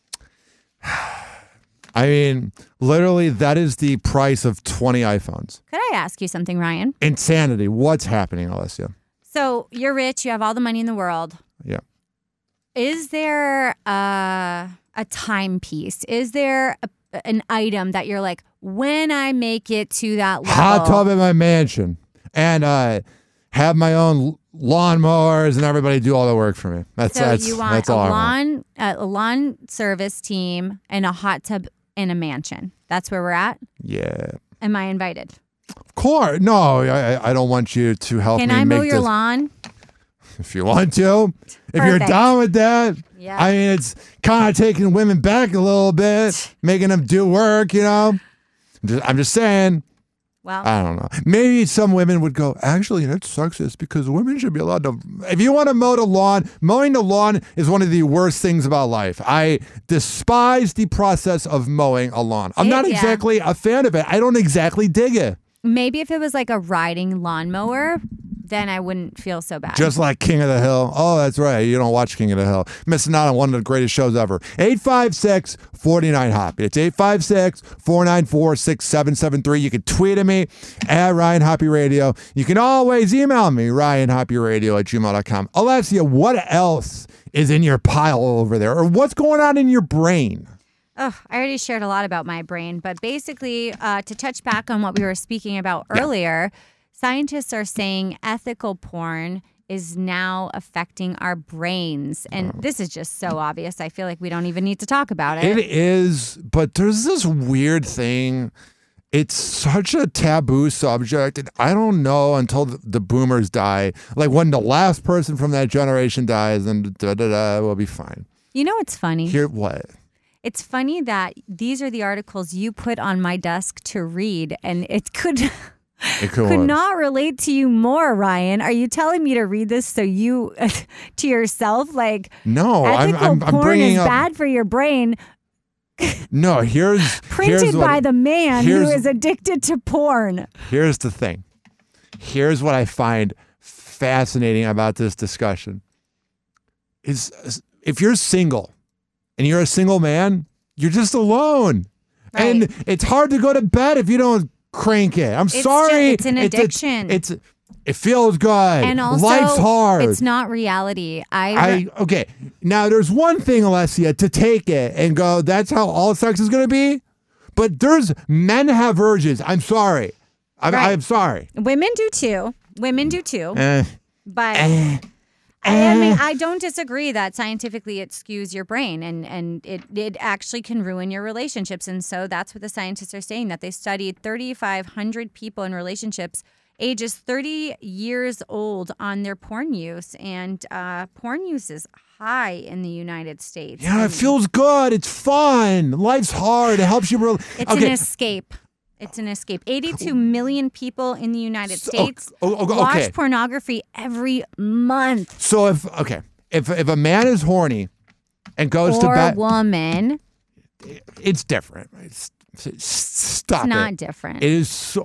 I mean, literally, that is the price of 20 iPhones. Could I ask you something, Ryan? Insanity. What's happening, Alessia? So you're rich. You have all the money in the world. Yeah. Is there a timepiece? Is there an item that you're like, when I make it to that level? Hot tub in my mansion. And have my own lawnmowers and everybody do all the work for me. That's you want that's all I want. A lawn service team and a hot tub in a mansion. That's where we're at? Yeah. Am I invited? Of course. No, I don't want you to help me make this. Can I mow your lawn? If you want to. If you're down with that. Yeah. I mean, it's kind of taking women back a little bit, making them do work, you know. I'm just saying. Well, I don't know. Maybe some women would go, actually, that's sexist because women should be allowed to. If you want to mow the lawn, mowing the lawn is one of the worst things about life. I despise the process of mowing a lawn. I'm not exactly a fan of it. I don't exactly dig it. Maybe if it was like a riding lawnmower, then I wouldn't feel so bad. Just like King of the Hill. Oh, that's right. You don't watch King of the Hill. Missing out on one of the greatest shows ever. 856-49-HOPPY. It's 856-494-6773. You can tweet at me at Ryan Hoppy Radio. You can always email me, RyanHoppyRadio@gmail.com. Alessia, what else is in your pile over there? Or what's going on in your brain? Oh, I already shared a lot about my brain, but basically, to touch back on what we were speaking about earlier, scientists are saying ethical porn is now affecting our brains. And this is just so obvious. I feel like we don't even need to talk about it. It is, but there's this weird thing. It's such a taboo subject, and I don't know until the boomers die. Like when the last person from that generation dies, then we'll be fine. You know what's funny? Here, what? It's funny that these are the articles you put on my desk to read, and it could not relate to you more, Ryan. Are you telling me to read this so you, to yourself, like, no, ethical porn bringing is up, bad for your brain? No, printed by the man who is addicted to porn. Here's the thing. Here's what I find fascinating about this discussion. Is if you're single and you're a single man, you're just alone. Right. And it's hard to go to bed if you don't crank it. I'm sorry. It's an addiction. It feels good. And also, life's hard. It's not reality. Okay. Now, there's one thing, Alessia, to take it and go, that's how all sex is going to be. But men have urges. I'm sorry. I'm sorry. Women do too. But I mean, I don't disagree that scientifically it skews your brain and it actually can ruin your relationships. And so that's what the scientists are saying, that they studied 3,500 people in relationships ages 30 years old on their porn use. And porn use is high in the United States. Yeah, it feels good. It's fun. Life's hard. It helps you. It's an escape. It's an escape. 82 million people in the United States watch pornography every month. So if a man is horny and goes to bed, or a woman, it's different. Stop it. It's not different. It is so.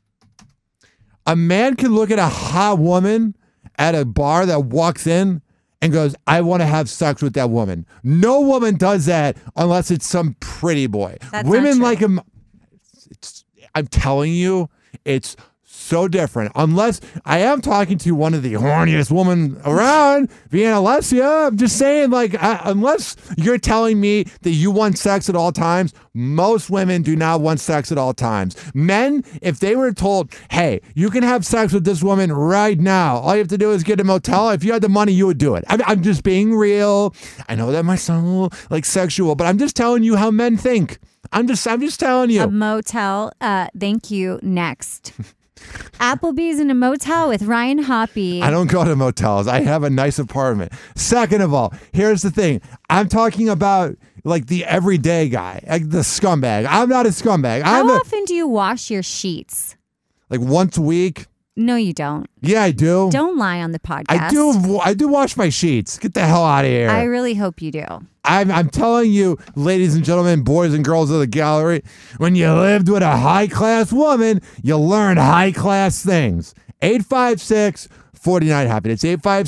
A man can look at a hot woman at a bar that walks in and goes, I want to have sex with that woman. No woman does that unless it's some pretty boy. That's Women not true. like him. I'm telling you, it's so different. Unless I am talking to one of the horniest women around, being Alessia. I'm just saying, like, unless you're telling me that you want sex at all times, most women do not want sex at all times. Men, if they were told, hey, you can have sex with this woman right now, all you have to do is get a motel. If you had the money, you would do it. I'm just being real. I know that might sound a little like sexual, but I'm just telling you how men think. I'm just telling you. A motel. Thank you. Next. Applebee's in a motel with Ryan Hoppy. I don't go to motels. I have a nice apartment. Second of all, here's the thing. I'm talking about like the everyday guy, like the scumbag. I'm not a scumbag. How often do you wash your sheets? Like once a week. No, you don't. Yeah, I do. Don't lie on the podcast. I do wash my sheets. Get the hell out of here. I really hope you do. I'm telling you, ladies and gentlemen, boys and girls of the gallery, when you lived with a high-class woman, you learn high-class things. 856-49-HAPPY. It's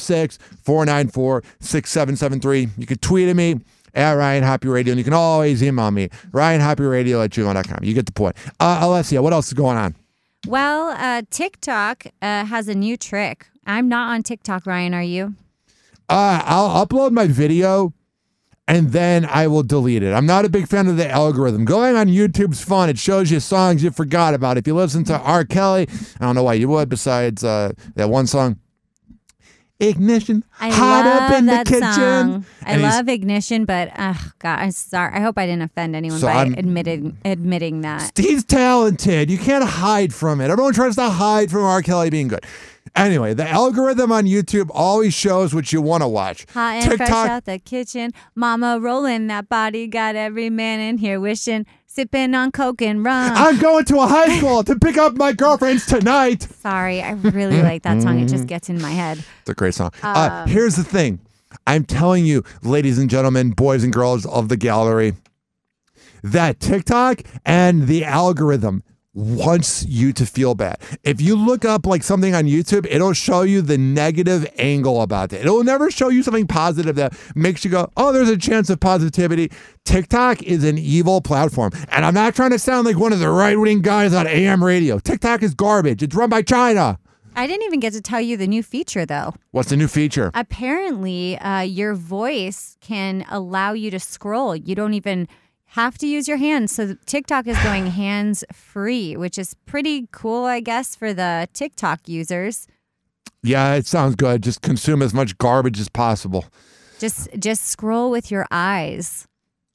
856-494-6773. You can tweet at me at Ryan Hoppy Radio, and you can always email me, ryanhoppyradio@gmail.com. You get the point. Alessia, what else is going on? Well, TikTok has a new trick. I'm not on TikTok, Ryan. Are you? I'll upload my video and then I will delete it. I'm not a big fan of the algorithm. Going on YouTube's fun. It shows you songs you forgot about. If you listen to R. Kelly, I don't know why you would, besides that one song, Ignition. I Hot love up in that the kitchen. song. I love Ignition, but God, I'm sorry. I hope I didn't offend anyone by admitting that. He's talented. You can't hide from it. Everyone tries to hide from R. Kelly being good. Anyway, the algorithm on YouTube always shows what you want to watch. Hot and fresh out the kitchen. Mama rolling that body. Got every man in here wishing. Sipping on Coke and rum. I'm going to a high school to pick up my girlfriends tonight. Sorry, I really like that song. It just gets in my head. It's a great song. Here's the thing. I'm telling you, ladies and gentlemen, boys and girls of the gallery, that TikTok and the algorithm wants you to feel bad. If you look up like something on YouTube, it'll show you the negative angle about it. It'll never show you something positive that makes you go, oh, there's a chance of positivity. TikTok is an evil platform. And I'm not trying to sound like one of the right-wing guys on AM radio. TikTok is garbage. It's run by China. I didn't even get to tell you the new feature, though. What's the new feature? Apparently, your voice can allow you to scroll. You don't even have to use your hands. So TikTok is going hands-free, which is pretty cool, I guess, for the TikTok users. Yeah, it sounds good. Just consume as much garbage as possible. Just scroll with your eyes.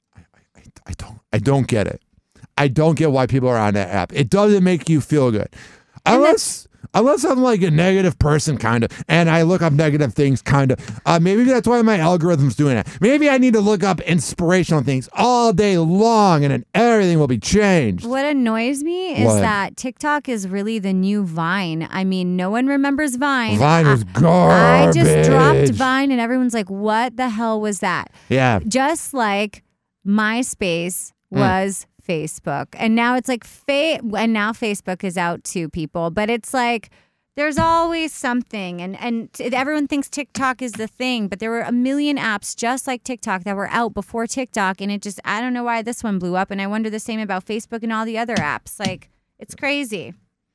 I don't get it. I don't get why people are on that app. It doesn't make you feel good. Unless I'm like a negative person, kind of, and I look up negative things, kind of. Maybe that's why my algorithm's doing it. Maybe I need to look up inspirational things all day long, and then everything will be changed. What annoys me is that TikTok is really the new Vine. I mean, no one remembers Vine. Vine was garbage. I just dropped Vine, and everyone's like, what the hell was that? Yeah. Just like MySpace was Facebook, and now it's like and now Facebook is out to people, but it's like there's always something, and everyone thinks TikTok is the thing, but there were a million apps just like TikTok that were out before TikTok, and I don't know why this one blew up, and I wonder the same about Facebook and all the other apps. Like, it's crazy.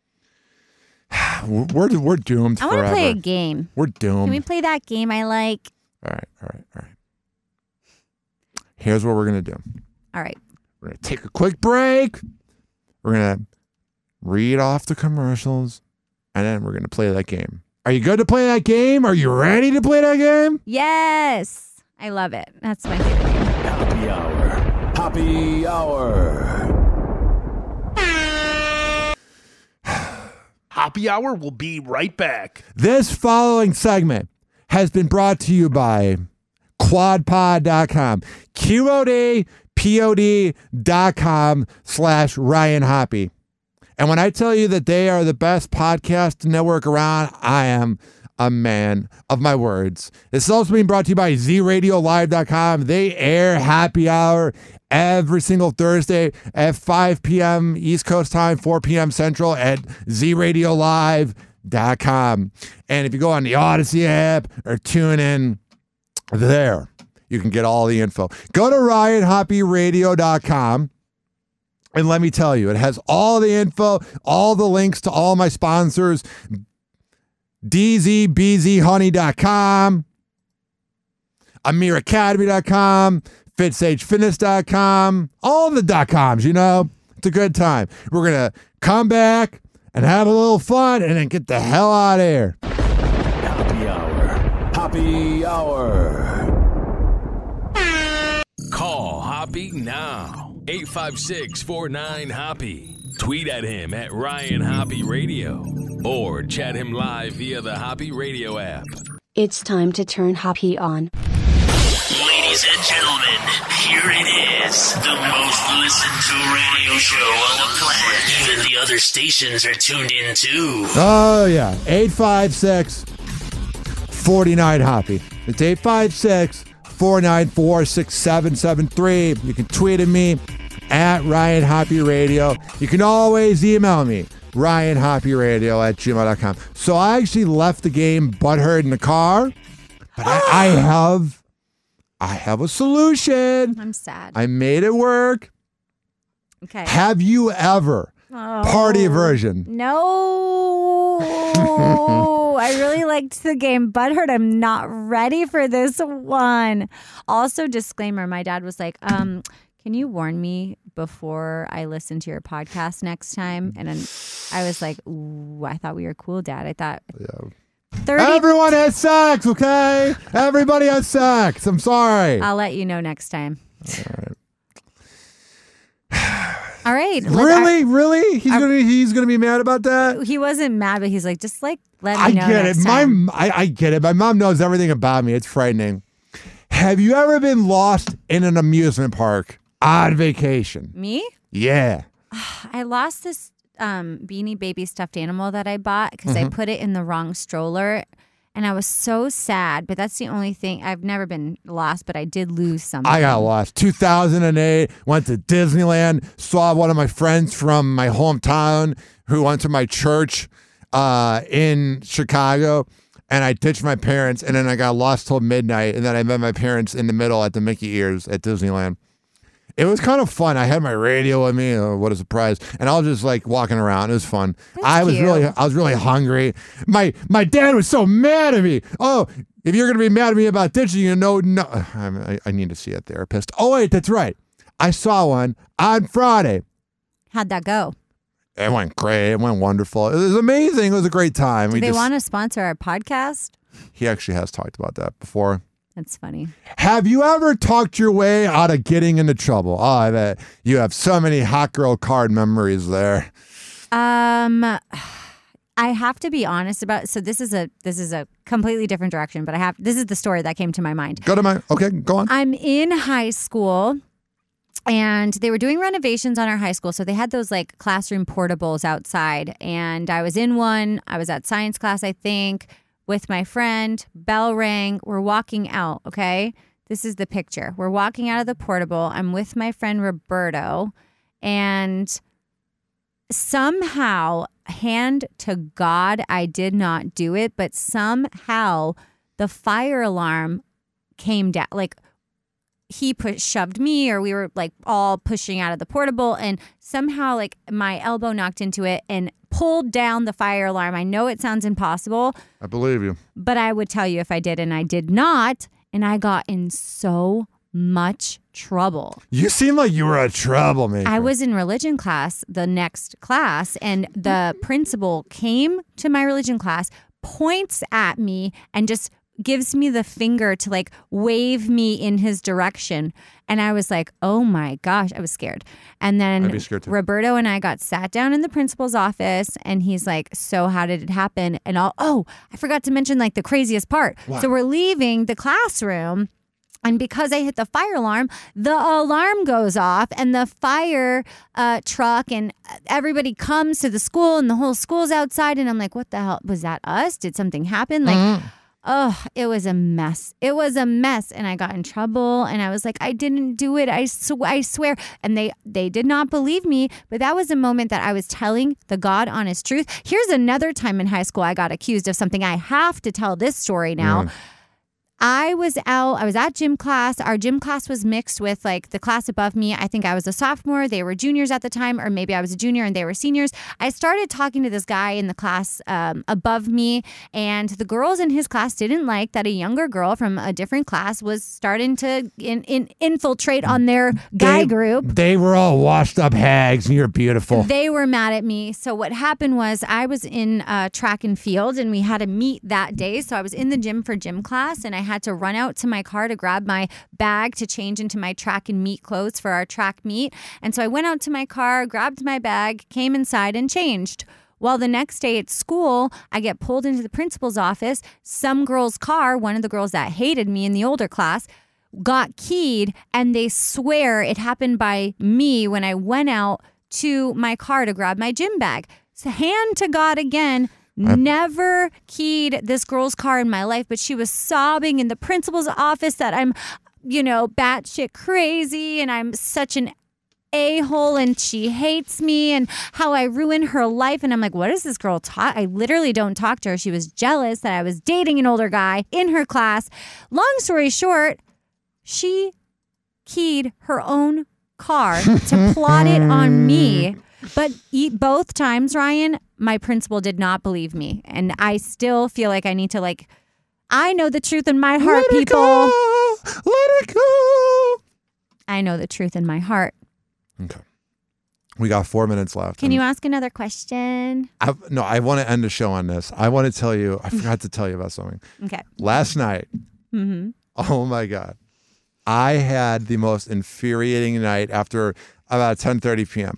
We're doomed forever. I want to play a game. We're doomed. Can we play that game I like? All right. Here's what we're going to do. All right. We're going to take a quick break. We're going to read off the commercials, and then we're going to play that game. Are you good to play that game? Are you ready to play that game? Yes. I love it. That's my favorite game. Happy Hour. Happy Hour. Happy Hour will be right back. This following segment has been brought to you by quadpod.com. QODPOD.com/Ryan Hoppy. And when I tell you that they are the best podcast network around, I am a man of my words. This is also being brought to you by ZRadioLive.com. They air Happy Hour every single Thursday at 5 p.m. East Coast time, 4 p.m. Central at ZRadioLive.com. And if you go on the Odyssey app or tune in there, you can get all the info. Go to RyanHoppyRadio.com And let me tell you, it has all the info, all the links to all my sponsors. DZBZHoney.com, AmirAcademy.com, FitSageFitness.com, all the .coms, you know. It's a good time. We're going to come back and have a little fun and then get the hell out of here. Happy Hour. Happy Hour. Call Hoppy now. 856-49-HOPPY. Tweet at him at Ryan Hoppy Radio. Or chat him live via the Hoppy Radio app. It's time to turn Hoppy on. Ladies and gentlemen, here it is. The most listened to radio show on the planet. Even the other stations are tuned in too. Oh, yeah. 856-49-HOPPY. It's 856-494-6773. You can tweet at me at Ryan Hoppy Radio. You can always email me, RyanHoppyRadio@gmail.com. So I actually left the game butthurt in the car, but I have a solution. I'm sad. I made it work. Okay. Have you ever party version? No. I really liked the game Butthurt. I'm not ready for this one. Also, disclaimer, my dad was like, can you warn me before I listen to your podcast next time? And then I was like, ooh, I thought we were cool, Dad. I thought 30. Everyone has sex, okay? Everybody has sex. I'm sorry. I'll let you know next time. All right. Really? He's gonna be mad about that? He wasn't mad, but he's like, just like let me know. I get next it. time. I get it. My mom knows everything about me. It's frightening. Have you ever been lost in an amusement park on vacation? Me? Yeah. I lost this Beanie Baby stuffed animal that I bought because I put it in the wrong stroller. And I was so sad, but that's the only thing. I've never been lost, but I did lose something. I got lost. 2008, went to Disneyland, saw one of my friends from my hometown who went to my church in Chicago, and I ditched my parents, and then I got lost till midnight, and then I met my parents in the middle at the Mickey Ears at Disneyland. It was kind of fun. I had my radio with me. Oh, what a surprise! And I was just like walking around. It was fun. I was really hungry. My dad was so mad at me. Oh, if you're gonna be mad at me about ditching, no. I need to see a therapist. Oh wait, that's right. I saw one on Friday. How'd that go? It went great. It went wonderful. It was amazing. It was a great time. Do they want to sponsor our podcast? He actually has talked about that before. That's funny. Have you ever talked your way out of getting into trouble? Oh, I bet you have so many hot girl card memories there. I have to be honest about. So this is a completely different direction, but this is the story that came to my mind. Go on. I'm in high school, and they were doing renovations on our high school, so they had those like classroom portables outside, and I was in one. I was at science class, I think, with my friend. Bell rang. We're walking out, okay? This is the picture. We're walking out of the portable. I'm with my friend Roberto, and somehow, hand to God, I did not do it, but somehow the fire alarm came down. Like, he shoved me, or we were like all pushing out of the portable, and somehow like my elbow knocked into it and pulled down the fire alarm. I know it sounds impossible. I believe you. But I would tell you if I did, and I did not, and I got in so much trouble. You seem like you were a troublemaker. I was in religion class, the next class, and the principal came to my religion class, points at me, and just gives me the finger to like wave me in his direction. And I was like, oh my gosh, I was scared. And then I'd be scared too. Roberto and I got sat down in the principal's office, and he's like, so how did it happen? And I forgot to mention like the craziest part. What? So we're leaving the classroom, and because I hit the fire alarm, the alarm goes off, and the fire truck and everybody comes to the school, and the whole school's outside. And I'm like, what the hell? Was that us? Did something happen? Like, oh, it was a mess. It was a mess. And I got in trouble, and I was like, I didn't do it. I swear. And they did not believe me. But that was a moment that I was telling the God honest truth. Here's another time in high school I got accused of something. I have to tell this story now. I was at gym class. Our gym class was mixed with like the class above me. I think I was a sophomore. They were juniors at the time, or maybe I was a junior and they were seniors. I started talking to this guy in the class above me, and the girls in his class didn't like that a younger girl from a different class was starting to infiltrate on their guy group. They were all washed up hags, and you're beautiful. They were mad at me. So what happened was I was in track and field, and we had a meet that day. So I was in the gym for gym class, and I had to run out to my car to grab my bag to change into my track and meet clothes for our track meet. And so I went out to my car, grabbed my bag, came inside and changed. Well, the next day at school, I get pulled into the principal's office. Some girl's car, one of the girls that hated me in the older class, got keyed, and they swear it happened by me when I went out to my car to grab my gym bag. So hand to God again. Never keyed this girl's car in my life, but she was sobbing in the principal's office that I'm, batshit crazy and I'm such an a-hole and she hates me and how I ruined her life. And I'm like, what is this girl talk? I literally don't talk to her. She was jealous that I was dating an older guy in her class. Long story short, she keyed her own car to plot it on me. But both times, Ryan, my principal did not believe me. And I still feel like I need to, I know the truth in my heart, people. Let it go. I know the truth in my heart. Okay. We got 4 minutes left. Can you ask another question? I want to end the show on this. I want to tell you, I forgot to tell you about something. Okay. Last night, oh my God, I had the most infuriating night after about 10:30 p.m.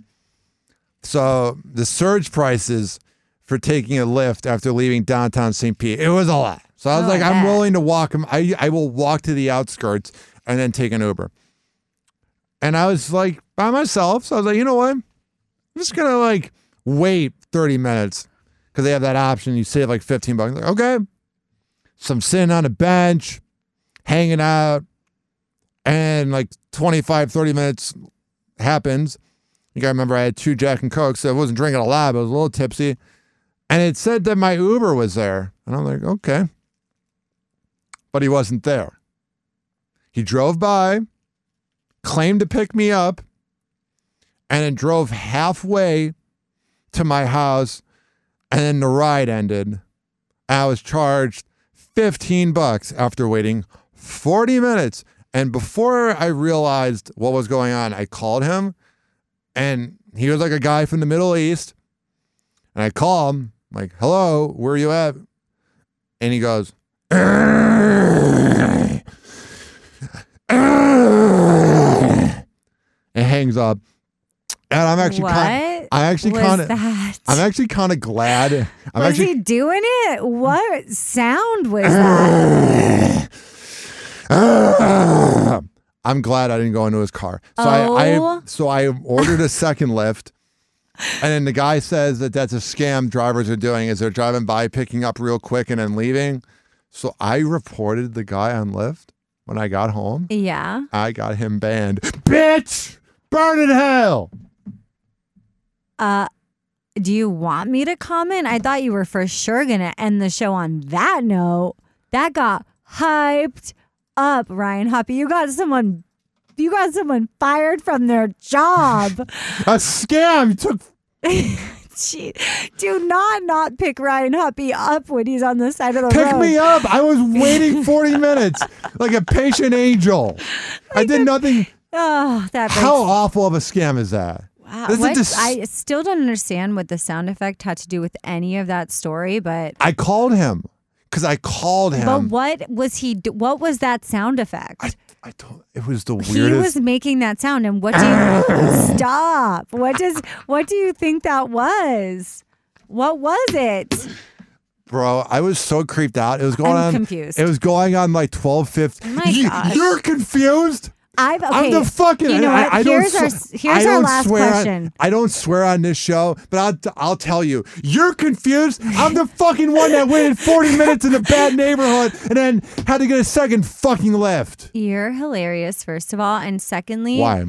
So the surge prices for taking a Lyft after leaving downtown St. Pete, it was a lot. So I was like, I'm willing to walk. I will walk to the outskirts and then take an Uber. And I was like by myself. So I was like, you know what? I'm just going to wait 30 minutes because they have that option. You save like $15. Like, okay. So I'm sitting on a bench, hanging out, and 25, 30 minutes happens. You gotta remember I had 2 Jack and Cokes, so I wasn't drinking a lot, but I was a little tipsy. And it said that my Uber was there. And I'm like, okay. But he wasn't there. He drove by, claimed to pick me up, and then drove halfway to my house, and then the ride ended. I was charged $15 after waiting 40 minutes. And before I realized what was going on, I called him. And he was like a guy from the Middle East. And I call him, like, hello, where are you at? And he goes, and hangs up. And I'm actually kind of glad. Was he doing it? What sound was that? I'm glad I didn't go into his car. So I ordered a second Lyft, and then the guy says that that's a scam drivers are doing is they're driving by, picking up real quick, and then leaving. So I reported the guy on Lyft when I got home. Yeah. I got him banned. Bitch! Burn in hell! Do you want me to comment? I thought you were for sure going to end the show on that note. That got hyped up, Ryan Hoppy. You got someone fired from their job. A scam. You took. Do not pick Ryan Hoppy up when he's on the side of the road. Pick me up. I was waiting 40 minutes like a patient angel. I did nothing. Oh, how awful of a scam is that? Wow. I still don't understand what the sound effect had to do with any of that story, but I called him. Because I called him. But what was that sound effect? I don't. It was the weirdest. He was making that sound, and what do you stop? What do you think that was? What was it? Bro, I was so creeped out. It was going on. Confused. It was going on 12:50. Oh my gosh. You're confused? I'm the fucking. You know what? Here's our last question. I don't swear on this show, but I'll tell you. You're confused. I'm the fucking one that waited 40 minutes in a bad neighborhood and then had to get a second fucking Lyft. You're hilarious, first of all, and secondly, why?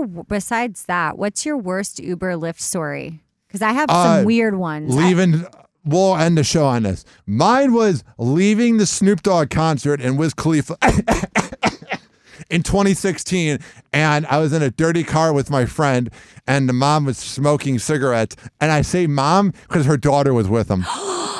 Besides that, what's your worst Uber Lyft story? Because I have some weird ones. we'll end the show on this. Mine was leaving the Snoop Dogg concert in Wiz Khalifa in 2016, and I was in a dirty car with my friend, and the mom was smoking cigarettes. And I say mom because her daughter was with him.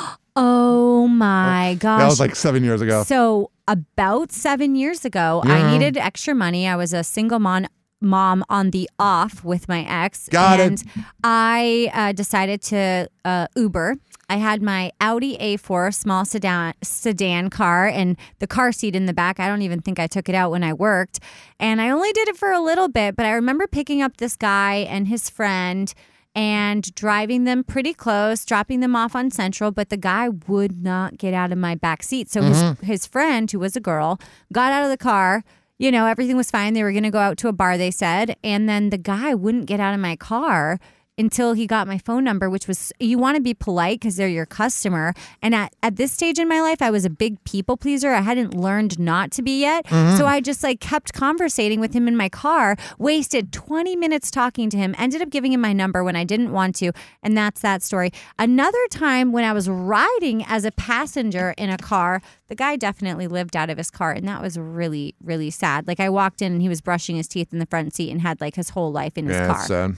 Oh my gosh. That was like 7 years ago. So about 7 years ago, I needed extra money. I was a single mom on the off with my ex. Got and it. I decided to Uber. I had my Audi A4 small sedan car and the car seat in the back. I don't even think I took it out when I worked. And I only did it for a little bit, but I remember picking up this guy and his friend and driving them pretty close, dropping them off on Central, but the guy would not get out of my back seat. So his friend, who was a girl, got out of the car. You know, everything was fine. They were going to go out to a bar, they said. And then the guy wouldn't get out of my car until he got my phone number, which was, you want to be polite because they're your customer. And at this stage in my life, I was a big people pleaser. I hadn't learned not to be yet. So I just like kept conversating with him in my car, wasted 20 minutes talking to him, ended up giving him my number when I didn't want to. And that's that story. Another time when I was riding as a passenger in a car, the guy definitely lived out of his car. And that was really, really sad. Like I walked in and he was brushing his teeth in the front seat and had like his whole life in his car. That's sad.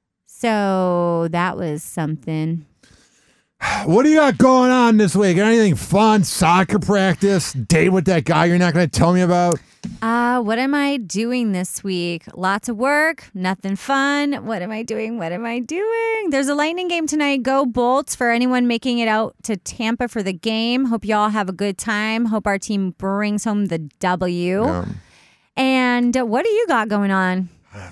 So that was something. What do you got going on this week? Anything fun? Soccer practice? Date with that guy you're not going to tell me about? What am I doing this week? Lots of work, nothing fun. What am I doing? There's a Lightning game tonight. Go Bolts for anyone making it out to Tampa for the game. Hope y'all have a good time. Hope our team brings home the W. Yeah. And what do you got going on?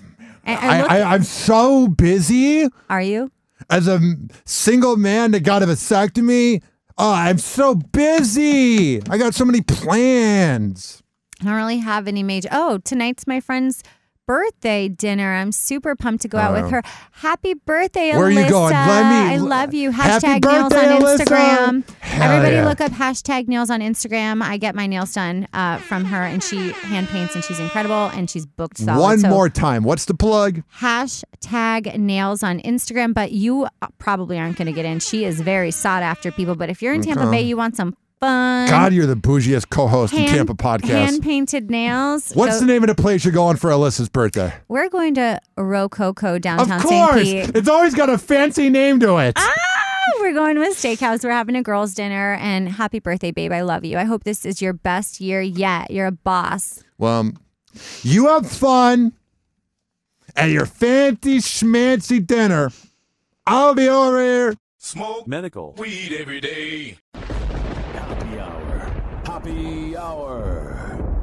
I'm so busy. Are you? As a single man that got a vasectomy, I'm so busy. I got so many plans. I don't really have any major. Oh, tonight's my friend's birthday dinner. I'm super pumped to go out with her. Happy birthday, Alyssa. Where are you going? I love you. Happy Hashtag nails birthday, on Alyssa. Instagram. Hell Everybody yeah. look up hashtag nails on Instagram. I get my nails done from her, and she hand paints, and she's incredible, and she's booked solid. One more time. What's the plug? Hashtag nails on Instagram, but you probably aren't going to get in. She is very sought after people, but if you're in Tampa Bay, you want some fun. God, you're the bougiest co-host in Tampa podcast. Hand-painted nails. What's the name of the place you're going for Alyssa's birthday? We're going to Rococo downtown Of St. course. Pete. It's always got a fancy name to it. We're going to a steakhouse. We're having a girls' dinner. And happy birthday, babe. I love you. I hope this is your best year yet. You're a boss. Well, you have fun at your fancy schmancy dinner. I'll be over here. Smoke medical weed every day. Happy hour. Happy hour.